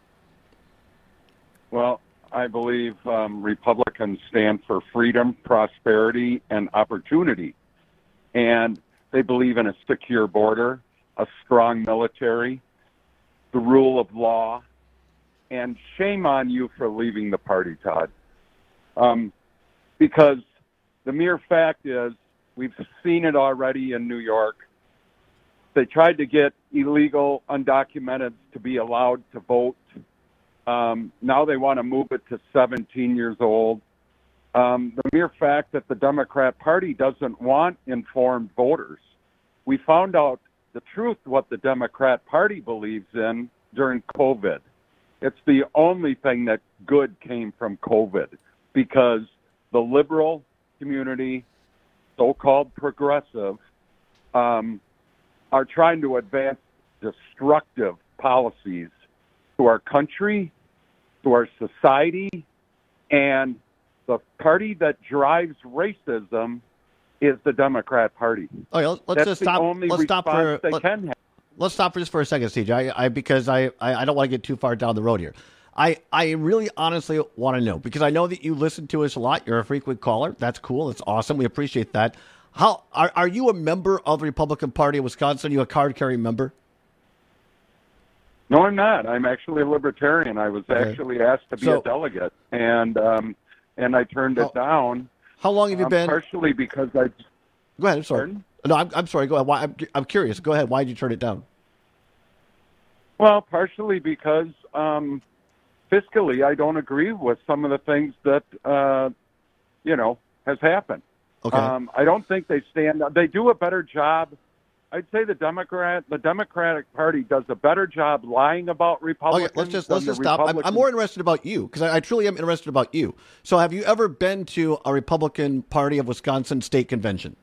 Well, I believe um, Republicans stand for freedom, prosperity, and opportunity. And they believe in a secure border, a strong military, the rule of law. And shame on you for leaving the party, Todd. Um, because the mere fact is, we've seen it already in New York. They tried to get illegal, undocumented to be allowed to vote. Um, now they want to move it to seventeen years old. Um, the mere fact that the Democrat Party doesn't want informed voters. We found out the truth, what the Democrat Party believes in during COVID. It's the only thing that good came from COVID, because the liberal community, so-called progressive, um, are trying to advance destructive policies to our country, to our society, and the party that drives racism is the Democrat Party. Oh, yeah, let's That's just the stop. only Let's stop response for. they Let, can have. Let's stop for just for a second, C J. I, I because I, I, I don't want to get too far down the road here. I, I really honestly want to know, because I know that you listen to us a lot. You're a frequent caller. That's cool. That's awesome. We appreciate that. How are are you a member of the Republican Party of Wisconsin? Are you a card-carrying member? No, I'm not. I'm actually a libertarian. I was Okay. actually asked to be So- a delegate, and um, and I turned it down. How long have you um, been? Partially because I. Go ahead. I'm sorry. Pardon? No, I'm, I'm sorry. Go ahead. Why, I'm, I'm curious. Go ahead. Why did you turn it down? Well, partially because um, fiscally, I don't agree with some of the things that uh, you know has happened. Okay. Um, I don't think they stand. They do a better job. I'd say the Democrat, the Democratic Party does a better job lying about Republicans. Okay, let's just than let's the just stop. I'm, I'm Republicans- more interested about you, because I, I truly am interested about you. So, have you ever been to a Republican Party of Wisconsin state convention?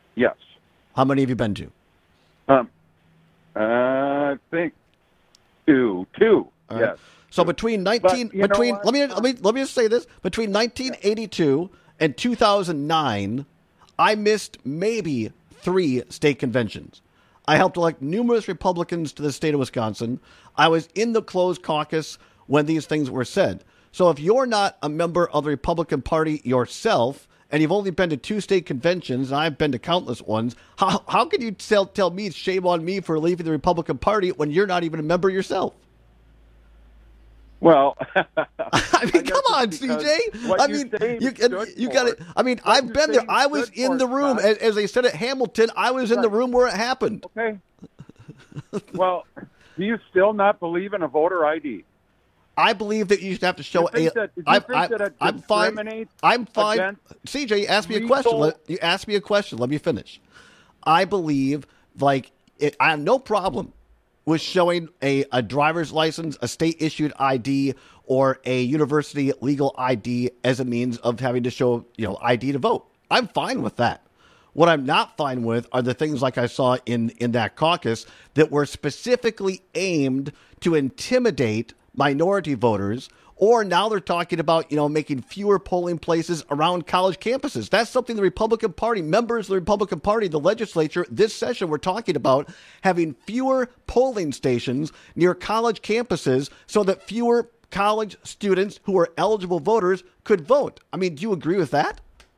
Yes. How many have you been to? Um, uh, I think Two, two, All right. yes. So between nineteen, But you know between what? let me let me let me just say this: between nineteen eighty-two and two thousand nine, I missed maybe three state conventions. I helped elect numerous Republicans to the state of Wisconsin. I was in the closed caucus when these things were said. So if you're not a member of the Republican Party yourself, and you've only been to two state conventions, and I've been to countless ones, how how can you tell tell me shame on me for leaving the Republican Party when you're not even a member yourself? Well, I mean, come on, C J. I mean, you, you got it. I mean, I've been there. I was in the room, as, as they said at Hamilton. I was in the room where it happened. Okay. Well, do you still not believe in a voter I D? I believe that you have to show You think a. that- do you I, think I, that it I'm fine. discriminates I'm fine. against C J, ask me a lethal- question. Let, you ask me a question. Let me finish. I believe, like, it, I have no problem with showing a, a driver's license, a state-issued I D, or a university legal I D as a means of having to show, you know, I D to vote. I'm fine with that. What I'm not fine with are the things like I saw in, in that caucus that were specifically aimed to intimidate minority voters, or now they're talking about, you know, making fewer polling places around college campuses. That's something the Republican Party, members of the Republican Party, the legislature, this session, we're talking about having fewer polling stations near college campuses so that fewer college students who are eligible voters could vote. I mean, do you agree with that?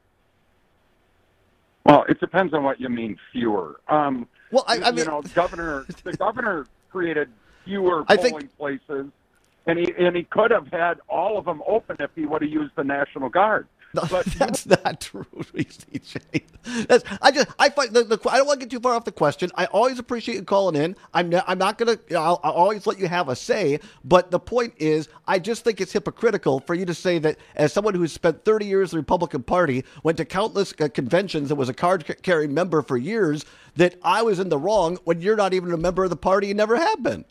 Well, it depends on what you mean fewer. Um, well, I, I you mean, know, governor, the governor created fewer I polling think- places, and he and he could have had all of them open if he would have used the National Guard. But that's not true, C J. That's, I just I find the, the I don't want to get too far off the question. I always appreciate you calling in. I'm not, I'm not gonna. You know, I'll, I'll always let you have a say. But the point is, I just think it's hypocritical for you to say that as someone who's spent thirty years in the Republican Party, went to countless uh, conventions, and was a card-carrying member for years, that I was in the wrong when you're not even a member of the party and never have been.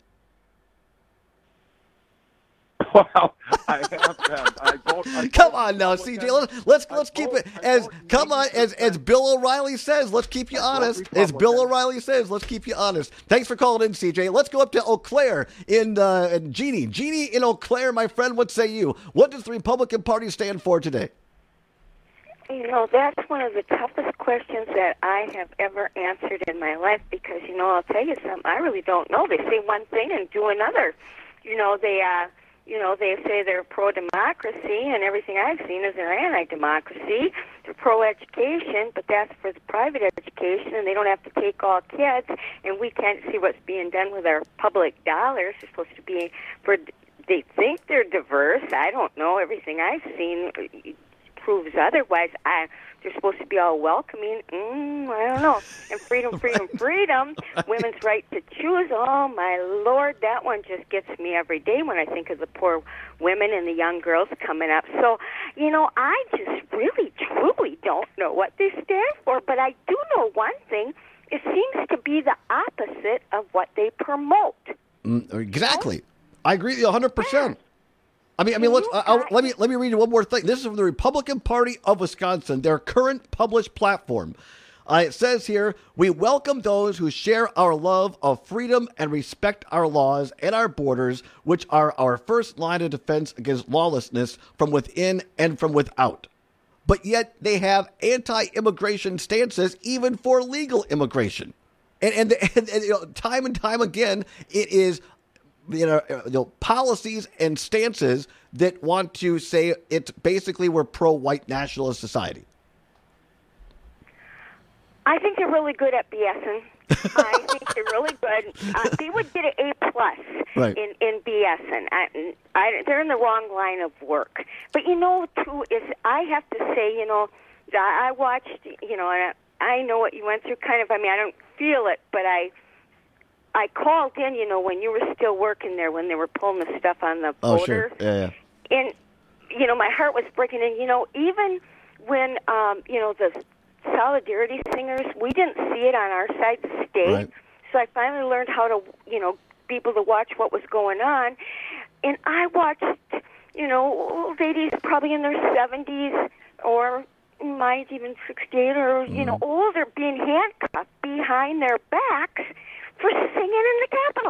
Well, I have been. I don't, I come on now, C J. Let's let's, let's keep it as come on as as Bill O'Reilly says. Let's keep you honest. As Bill O'Reilly says, let's keep you honest. Thanks for calling in, C J. Let's go up to Eau Claire in uh, in Jeannie. Jeannie in Eau Claire, my friend. What say you? What does the Republican Party stand for today? You know, that's one of the toughest questions that I have ever answered in my life because, you know, I'll tell you something. I really don't know. They say one thing and do another. You know, they uh. You know, they say they're pro-democracy, and everything I've seen is they're anti-democracy. They're pro-education, but that's for the private education, and they don't have to take all kids, and we can't see what's being done with our public dollars. They're supposed to be for, they think they're diverse. I don't know. Everything I've seen proves otherwise. I, they're supposed to be all welcoming. Mm, I don't know. And freedom, freedom, freedom. Women's right to choose. Oh, my Lord, that one just gets me every day when I think of the poor women and the young girls coming up. So, you know, I just really, truly don't know what they stand for. But I do know one thing. It seems to be the opposite of what they promote. Mm, exactly. I agree with you one hundred percent. I mean, I mean, let's uh, I'll, let me let me read you one more thing. This is from the Republican Party of Wisconsin, their current published platform. Uh, it says here, we welcome those who share our love of freedom and respect our laws and our borders, which are our first line of defense against lawlessness from within and from without. But yet they have anti-immigration stances even for legal immigration. And, and, and, and you know, time and time again, it is You know, you know, policies and stances that want to say it's basically we're pro-white nationalist society. I think they're really good at BSing. I think they're really good. Uh, they would get an A plus right. in in BSing. I, I, they're in the wrong line of work. But you know, too, is I have to say, you know, I watched, you know, and I, I know what you went through. Kind of, I mean, I don't feel it, but I. I called in, you know, when you were still working there, when they were pulling the stuff on the oh, voters. Sure. Yeah, yeah. And, you know, my heart was breaking. And, you know, even when, um, you know, the Solidarity Singers, we didn't see it on our side of the state. Right. So I finally learned how to, you know, people to watch what was going on. And I watched, you know, ladies probably in their seventies or might even sixty-eight or, mm. you know, older being handcuffed behind their backs for singing in the Capitol.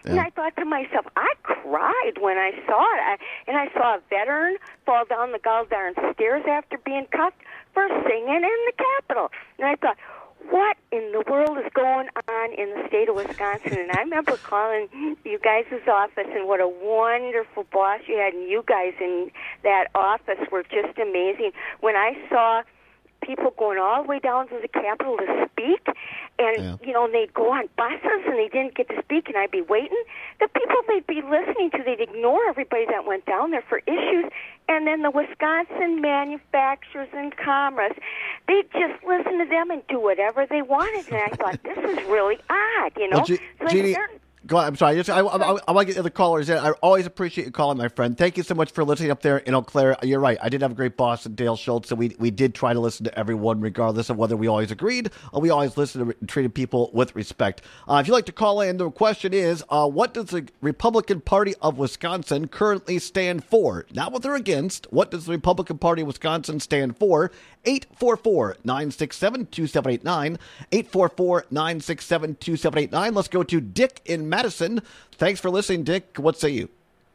And I thought to myself, I cried when I saw it. I, and I saw a veteran fall down the goddamn stairs after being cuffed for singing in the Capitol. And I thought, what in the world is going on in the state of Wisconsin? And I remember calling you guys' office, and what a wonderful boss you had. And you guys in that office were just amazing. When I saw people going all the way down to the Capitol to speak, and, yeah. you know, and they'd go on buses, and they didn't get to speak, and I'd be waiting. The people they'd be listening to, they'd ignore everybody that went down there for issues. And then the Wisconsin Manufacturers and Commerce, they'd just listen to them and do whatever they wanted. And I thought, this is really odd, you know? Well, G- so Jeannie, go on, I'm sorry. Just, I, I, I, I want to get the other callers in. I always appreciate you calling, my friend. Thank you so much for listening up there in Eau Claire. You're right. I did have a great boss, Dale Schultz, and we we did try to listen to everyone, regardless of whether we always agreed or we always listened and treated people with respect. Uh, if you'd like to call in, the question is, uh, what does the Republican Party of Wisconsin currently stand for? Not what they're against. What does the Republican Party of Wisconsin stand for? eight four four, nine six seven, two seven eight nine. eight four four, nine six seven, two seven eight nine. Let's go to Dick in Madison. Thanks for listening, Dick. What say you?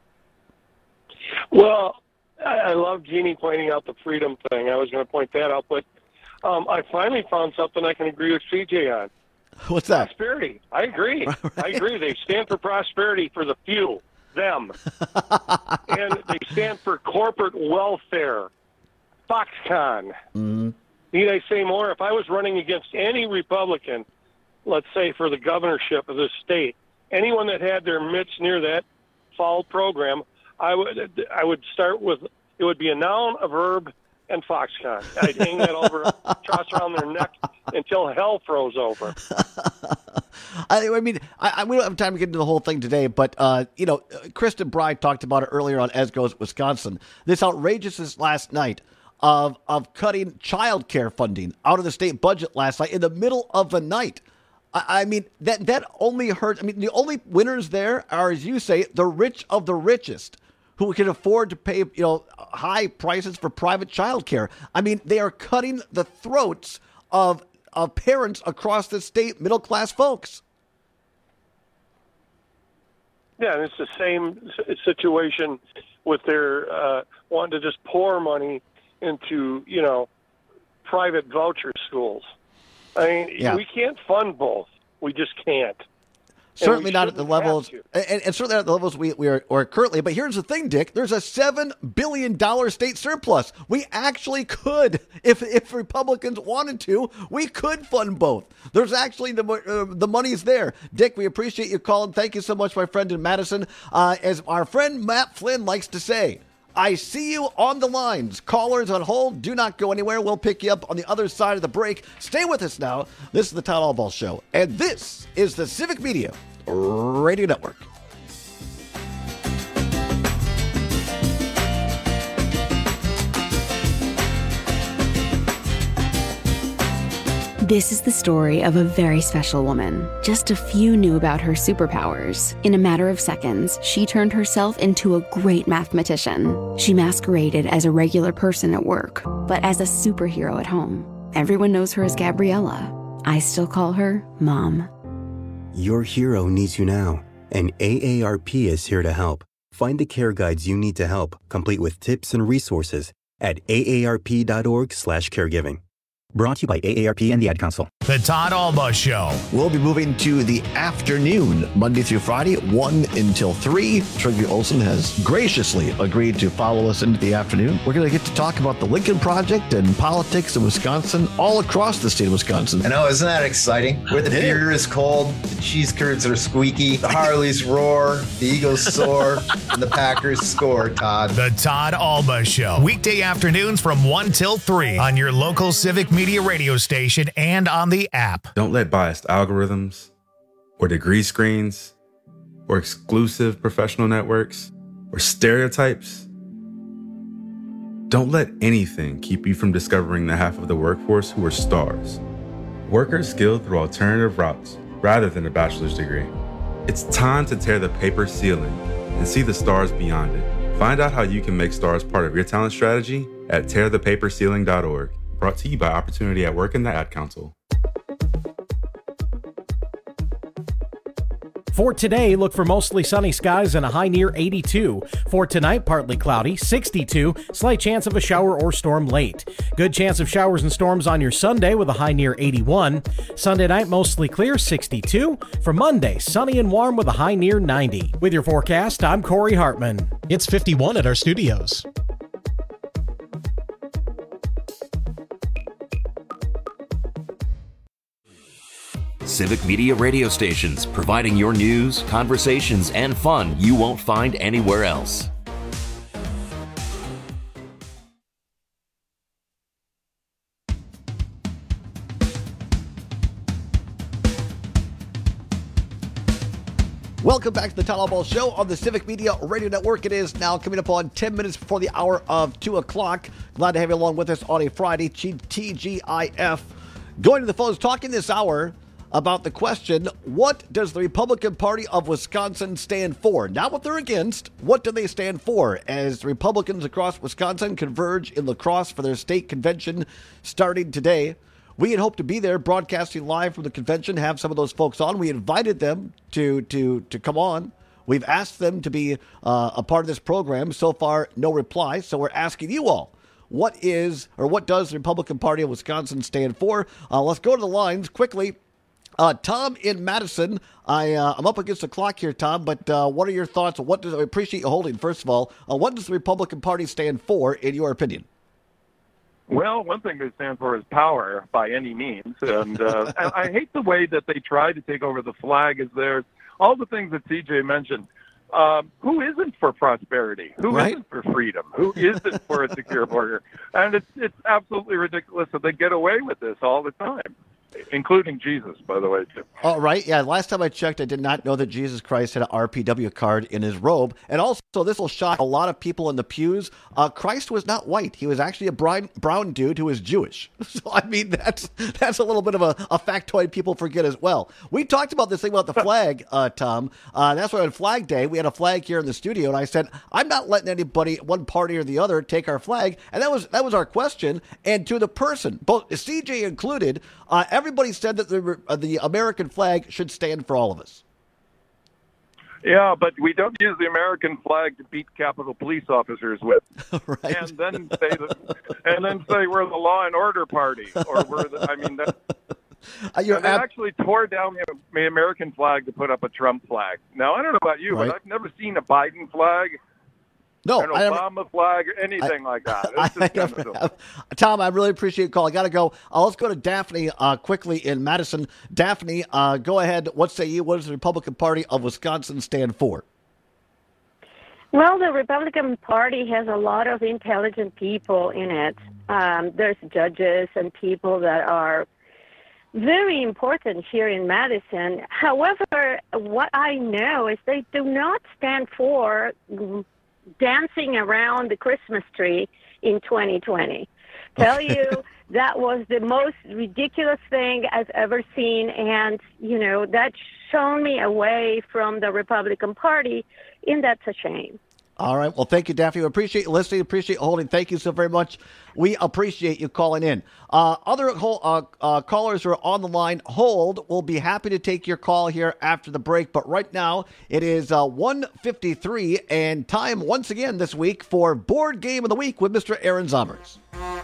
Well, I, I love Jeannie pointing out the freedom thing. I was going to point that out, but um, I finally found something I can agree with C J on. What's that? Prosperity. I agree. Right. I agree. They stand for prosperity for the few, them. And they stand for corporate welfare. Foxconn. Mm-hmm. Need I say more? If I was running against any Republican, let's say for the governorship of this state, anyone that had their mitts near that foul program, I would I would start with, it would be a noun, a verb, and Foxconn. I'd hang that over, toss around their neck until hell froze over. I, I mean, I, I, we don't have time to get into the whole thing today, but, uh, you know, Kristen Bride talked about it earlier on As Goes Wisconsin. This outrageousness last night of of cutting child care funding out of the state budget last night in the middle of the night. I, I mean, that that only hurts. I mean, the only winners there are, as you say, the rich of the richest who can afford to pay, you know, high prices for private child care. I mean, they are cutting the throats of of parents across the state, middle-class folks. Yeah, and it's the same situation with their uh, wanting to just pour money into, you know, private voucher schools. I mean, yeah. we can't fund both. We just can't. Certainly not at the levels, and, and certainly not at the levels we, we are, are currently. But here's the thing, Dick. There's a seven billion dollars state surplus. We actually could, if if Republicans wanted to, we could fund both. There's actually the uh, the money's there. Dick, we appreciate you calling. Thank you so much, my friend in Madison. Uh, as our friend Matt Flynn likes to say, I see you on the lines. Callers on hold, do not go anywhere. We'll pick you up on the other side of the break. Stay with us now. This is the Todd Albaugh Show, and this is the Civic Media Radio Network. This is the story of a very special woman. Just a few knew about her superpowers. In a matter of seconds, she turned herself into a great mathematician. She masqueraded as a regular person at work, but as a superhero at home. Everyone knows her as Gabriella. I still call her Mom. Your hero needs you now, and A A R P is here to help. Find the care guides you need to help, complete with tips and resources at A A R P dot org slash caregiving. Brought to you by A A R P and the Ad Council. The Todd Albaugh Show. We'll be moving to the afternoon, Monday through Friday, one until three. Trygve Olsen has graciously agreed to follow us into the afternoon. We're going to get to talk about the Lincoln Project and politics in Wisconsin, all across the state of Wisconsin. I know, isn't that exciting? Where the beer is cold, the cheese curds are squeaky, the Harleys roar, the Eagles soar, and the Packers score, Todd. The Todd Albaugh Show. Weekday afternoons from one till three on your local Civic Media radio station and on the app. Don't let biased algorithms or degree screens or exclusive professional networks or stereotypes, don't let anything keep you from discovering the half of the workforce who are stars. Workers skilled through alternative routes rather than a bachelor's degree. It's time to tear the paper ceiling and see the stars beyond it. Find out how you can make stars part of your talent strategy at tear the paper ceiling dot org. Brought to you by Opportunity at Work and the Ad Council. For today, look for mostly sunny skies and a high near eighty-two. For tonight, partly cloudy, sixty-two. Slight chance of a shower or storm late. Good chance of showers and storms on your Sunday with a high near eighty-one. Sunday night, mostly clear, sixty-two. For Monday, sunny and warm with a high near ninety. With your forecast, I'm Corey Hartman. It's fifty-one at our studios. Civic Media radio stations, providing your news, conversations, and fun you won't find anywhere else. Welcome back to the Town Hall Ball Show on the Civic Media Radio Network. It is now coming up on ten minutes before the hour of two o'clock. Glad to have you along with us on a Friday, T G I F. Going to the phones, talking this hour about the question, what does the Republican Party of Wisconsin stand for? Not what they're against, what do they stand for? As Republicans across Wisconsin converge in La Crosse for their state convention starting today. We had hoped to be there broadcasting live from the convention, have some of those folks on. We invited them to to to come on. We've asked them to be uh, a part of this program. So far, no reply. So we're asking you all, what is or what does the Republican Party of Wisconsin stand for? Uh, let's go to the lines quickly. Uh, Tom in Madison, I, uh, I'm up against the clock here, Tom, but uh, what are your thoughts? What does I appreciate you holding, first of all. Uh, what does the Republican Party stand for, in your opinion? Well, one thing they stand for is power by any means. And, uh, and I hate the way that they try to take over the flag as theirs. All the things that C J mentioned. Um, who isn't for prosperity? Who right? isn't for freedom? Who isn't for a secure border? And it's, it's absolutely ridiculous that they get away with this all the time. Including Jesus, by the way, too. Oh, right. Yeah, last time I checked, I did not know that Jesus Christ had an R P W card in his robe. And also, this will shock a lot of people in the pews. Uh, Christ was not white. He was actually a brown, brown dude who was Jewish. So, I mean, that's that's a little bit of a, a factoid people forget as well. We talked about this thing about the flag, uh, Tom. Uh, that's why on Flag Day, we had a flag here in the studio, and I said, I'm not letting anybody, one party or the other, take our flag. And that was that was our question. And to the person, both C J included, uh, everybody said that the uh, the American flag should stand for all of us. Yeah, but we don't use the American flag to beat Capitol Police officers with, right. and then say that, and then say we're the law and order party, or we're the. I mean, that, uh, you're and they ab- actually tore down the, the American flag to put up a Trump flag. Now I don't know about you, Right. but I've never seen a Biden flag. No, an I never- Obama flag, or anything like that. It's I just kind never of have. Tom, I really appreciate your call. I got to go. Uh, let's go to Daphne uh, quickly in Madison. Daphne, uh, go ahead. What say you? What does the Republican Party of Wisconsin stand for? Well, the Republican Party has a lot of intelligent people in it. Um, there's judges and people that are very important here in Madison. However, what I know is they do not stand for dancing around the Christmas tree in twenty twenty. Tell you, that was the most ridiculous thing I've ever seen, and, you know, that's shown me away from the Republican Party, and that's a shame. All right. Well, thank you, Daphne. We appreciate you listening. Appreciate you holding. Thank you so very much. We appreciate you calling in. Uh, other uh, uh, callers who are on the line, hold. We'll be happy to take your call here after the break. But right now, it is uh, one fifty-three, and time once again this week for Board Game of the Week with Mister Aaron Zommers.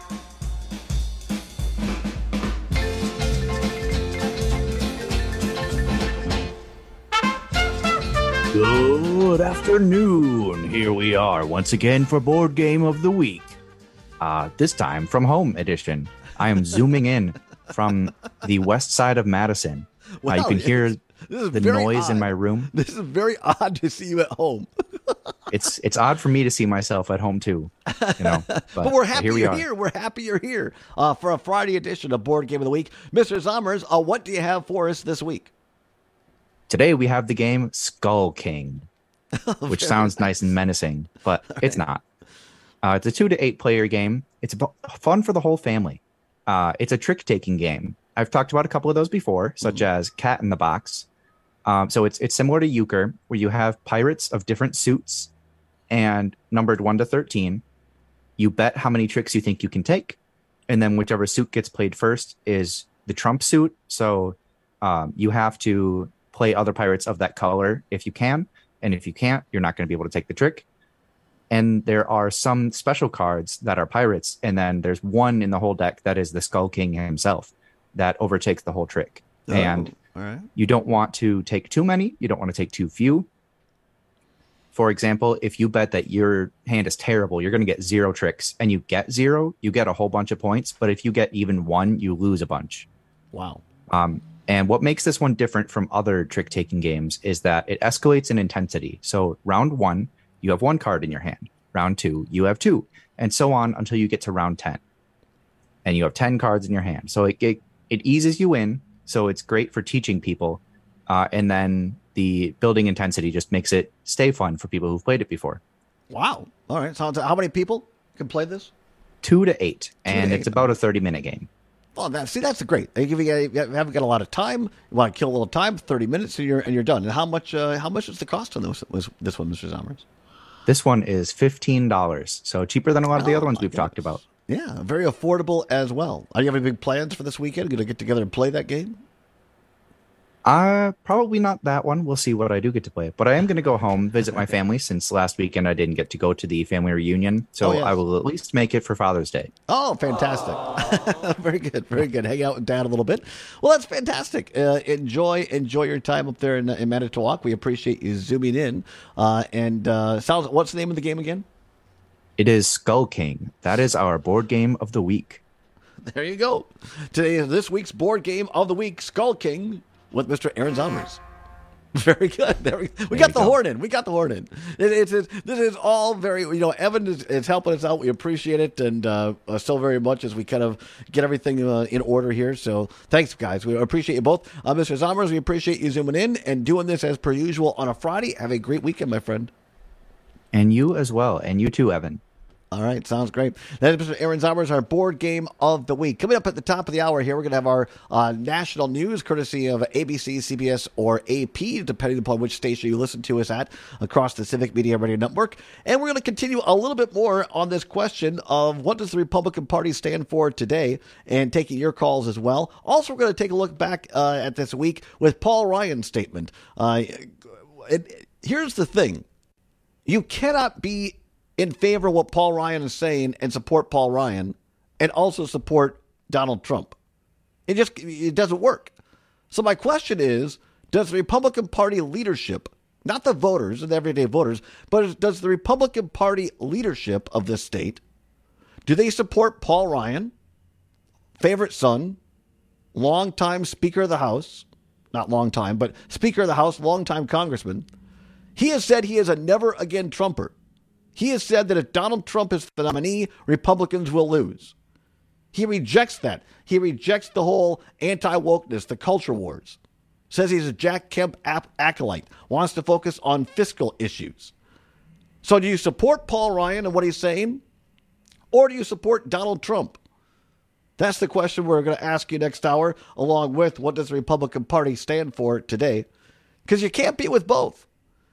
Good afternoon. Here we are once again for Board Game of the Week. Uh, this time from home edition. I am zooming in from the west side of Madison. Wow, uh, you can hear this is the very noise odd. in my room. This is very odd to see you at home. It's it's odd for me to see myself at home too. You know, but, But, we're happy here we you're are. here. We're happy you're here uh, for a Friday edition of Board Game of the Week. Mister Zommers, uh, what do you have for us this week? Today we have the game Skull King, which Very sounds nice and menacing, but it's not. Uh, it's a two to eight player game. It's bu- fun for the whole family. Uh, it's a trick taking game. I've talked about a couple of those before, such Mm-hmm. as Cat in the Box. Um, so it's it's similar to Euchre, where you have pirates of different suits and numbered one to thirteen. You bet how many tricks you think you can take, and then whichever suit gets played first is the trump suit. So um, you have to play other pirates of that color if you can. And if you can't, you're not going to be able to take the trick. And there are some special cards that are pirates. And then there's one in the whole deck that is the Skull King himself that overtakes the whole trick. Oh, and all right. you don't want to take too many. You don't want to take too few. For example, if you bet that your hand is terrible, you're going to get zero tricks, and you get zero, you get a whole bunch of points. But if you get even one, you lose a bunch. Wow. Um, and what makes this one different from other trick-taking games is that it escalates in intensity. So round one, you have one card in your hand. Round two, you have two, and so on until you get to round ten. And you have ten cards in your hand. So it it, it eases you in, so it's great for teaching people. Uh, and then the building intensity just makes it stay fun for people who've played it before. Wow. All right. So how many people can play this? Two to eight, Two and to it's eight. about a thirty-minute game. Oh, that, see, that's great. If you, you haven't got a lot of time, you want to kill a little time, thirty minutes, and you're and you're done. And how much? Uh, how much is the cost on this? Was this one, Mister Zommers? This one is fifteen dollars, so cheaper than a lot of the Oh, other ones my we've goodness. talked about. Yeah, very affordable as well. Are you having big plans for this weekend? Going to get together and play that game? Uh, probably not that one. We'll see what I do get to play. But I am going to go home, visit my family, since last weekend I didn't get to go to the family reunion. So Oh, yes. I will at least make it for Father's Day. Oh, fantastic. Very good. Very good. Hang out with Dad a little bit. Well, that's fantastic. Uh, enjoy enjoy your time up there in, in Manitowoc. We appreciate you zooming in. Uh, and uh, sounds, what's the name of the game again? It is Skull King. That is our board game of the week. There you go. Today is this week's board game of the week, Skull King, with Mister Aaron Zommers. Very good. There we, we got the go. horn in. We got the horn in. It, it's, it's, this is all very, you know, Evan is, is helping us out. We appreciate it, and uh, uh, so very much as we kind of get everything uh, in order here. So thanks, guys. We appreciate you both. Uh, Mister Zommers, we appreciate you zooming in and doing this as per usual on a Friday. Have a great weekend, my friend. And you as well. And you too, Evan. All right, sounds great. That is Mister Aaron Zommers, our board game of the week. Coming up at the top of the hour here, we're going to have our uh, national news, courtesy of A B C, C B S, or A P, depending upon which station you listen to us at across the Civic Media Radio Network. And we're going to continue a little bit more on this question of what does the Republican Party stand for today, and taking your calls as well. Also, we're going to take a look back uh, at this week with Paul Ryan's statement. Uh, it, here's the thing. You cannot be in favor of what Paul Ryan is saying and support Paul Ryan and also support Donald Trump. It just it doesn't work. So my question is, does the Republican Party leadership, not the voters and the everyday voters, but does the Republican Party leadership of this state, do they support Paul Ryan, favorite son, longtime Speaker of the House, not long time, but Speaker of the House, longtime congressman? He has said he is a never again Trumper. He has said that if Donald Trump is the nominee, Republicans will lose. He rejects that. He rejects the whole anti-wokeness, the culture wars. Says he's a Jack Kemp acolyte, wants to focus on fiscal issues. So do you support Paul Ryan and what he's saying? Or do you support Donald Trump? That's the question we're going to ask you next hour, along with what does the Republican Party stand for today? Because you can't be with both.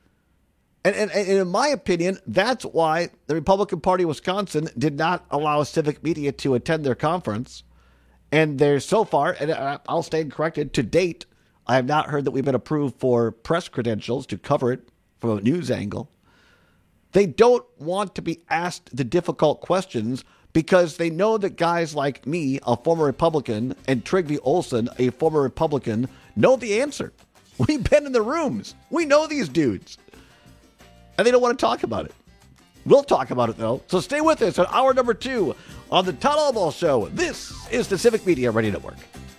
And, and, and in my opinion, that's why the Republican Party of Wisconsin did not allow Civic Media to attend their conference. And they're so far, and I'll stand corrected, to date, I have not heard that we've been approved for press credentials to cover it from a news angle. They don't want to be asked the difficult questions because they know that guys like me, a former Republican, and Trygve Olsen, a former Republican, know the answer. We've been in the rooms. We know these dudes. And they don't want to talk about it. We'll talk about it, though. So stay with us on hour number two on the Todd Albaugh Show. This is the Civic Media Radio Network.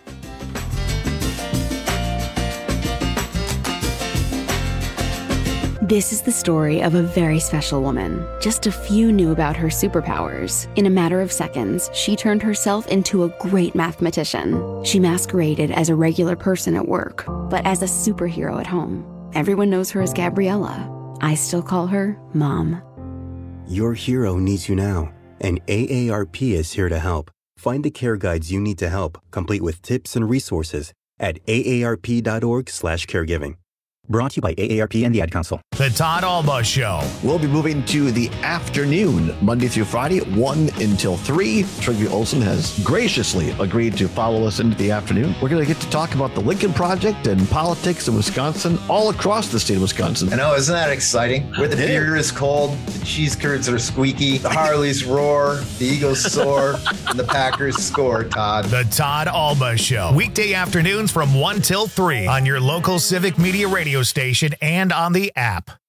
This is the story of a very special woman. Just a few knew about her superpowers. In a matter of seconds, she turned herself into a great mathematician. She masqueraded as a regular person at work, but as a superhero at home. Everyone knows her as Gabriella. I still call her Mom. Your hero needs you now, and A A R P is here to help. Find the care guides you need to help, complete with tips and resources at A A R P dot org slash caregiving. Brought to you by A A R P and the Ad Council. The Todd Alba Show. We'll be moving to the afternoon, Monday through Friday, one until three. Trygve Olsen has graciously agreed to follow us into the afternoon. We're going to get to talk about the Lincoln Project and politics in Wisconsin, all across the state of Wisconsin. I know, isn't that exciting? Where the beer is cold, the cheese curds are squeaky, the Harleys roar, the Eagles soar, and the Packers score, Todd. The Todd Alba Show. Weekday afternoons from one till three on your local Civic Media radio station and on the app.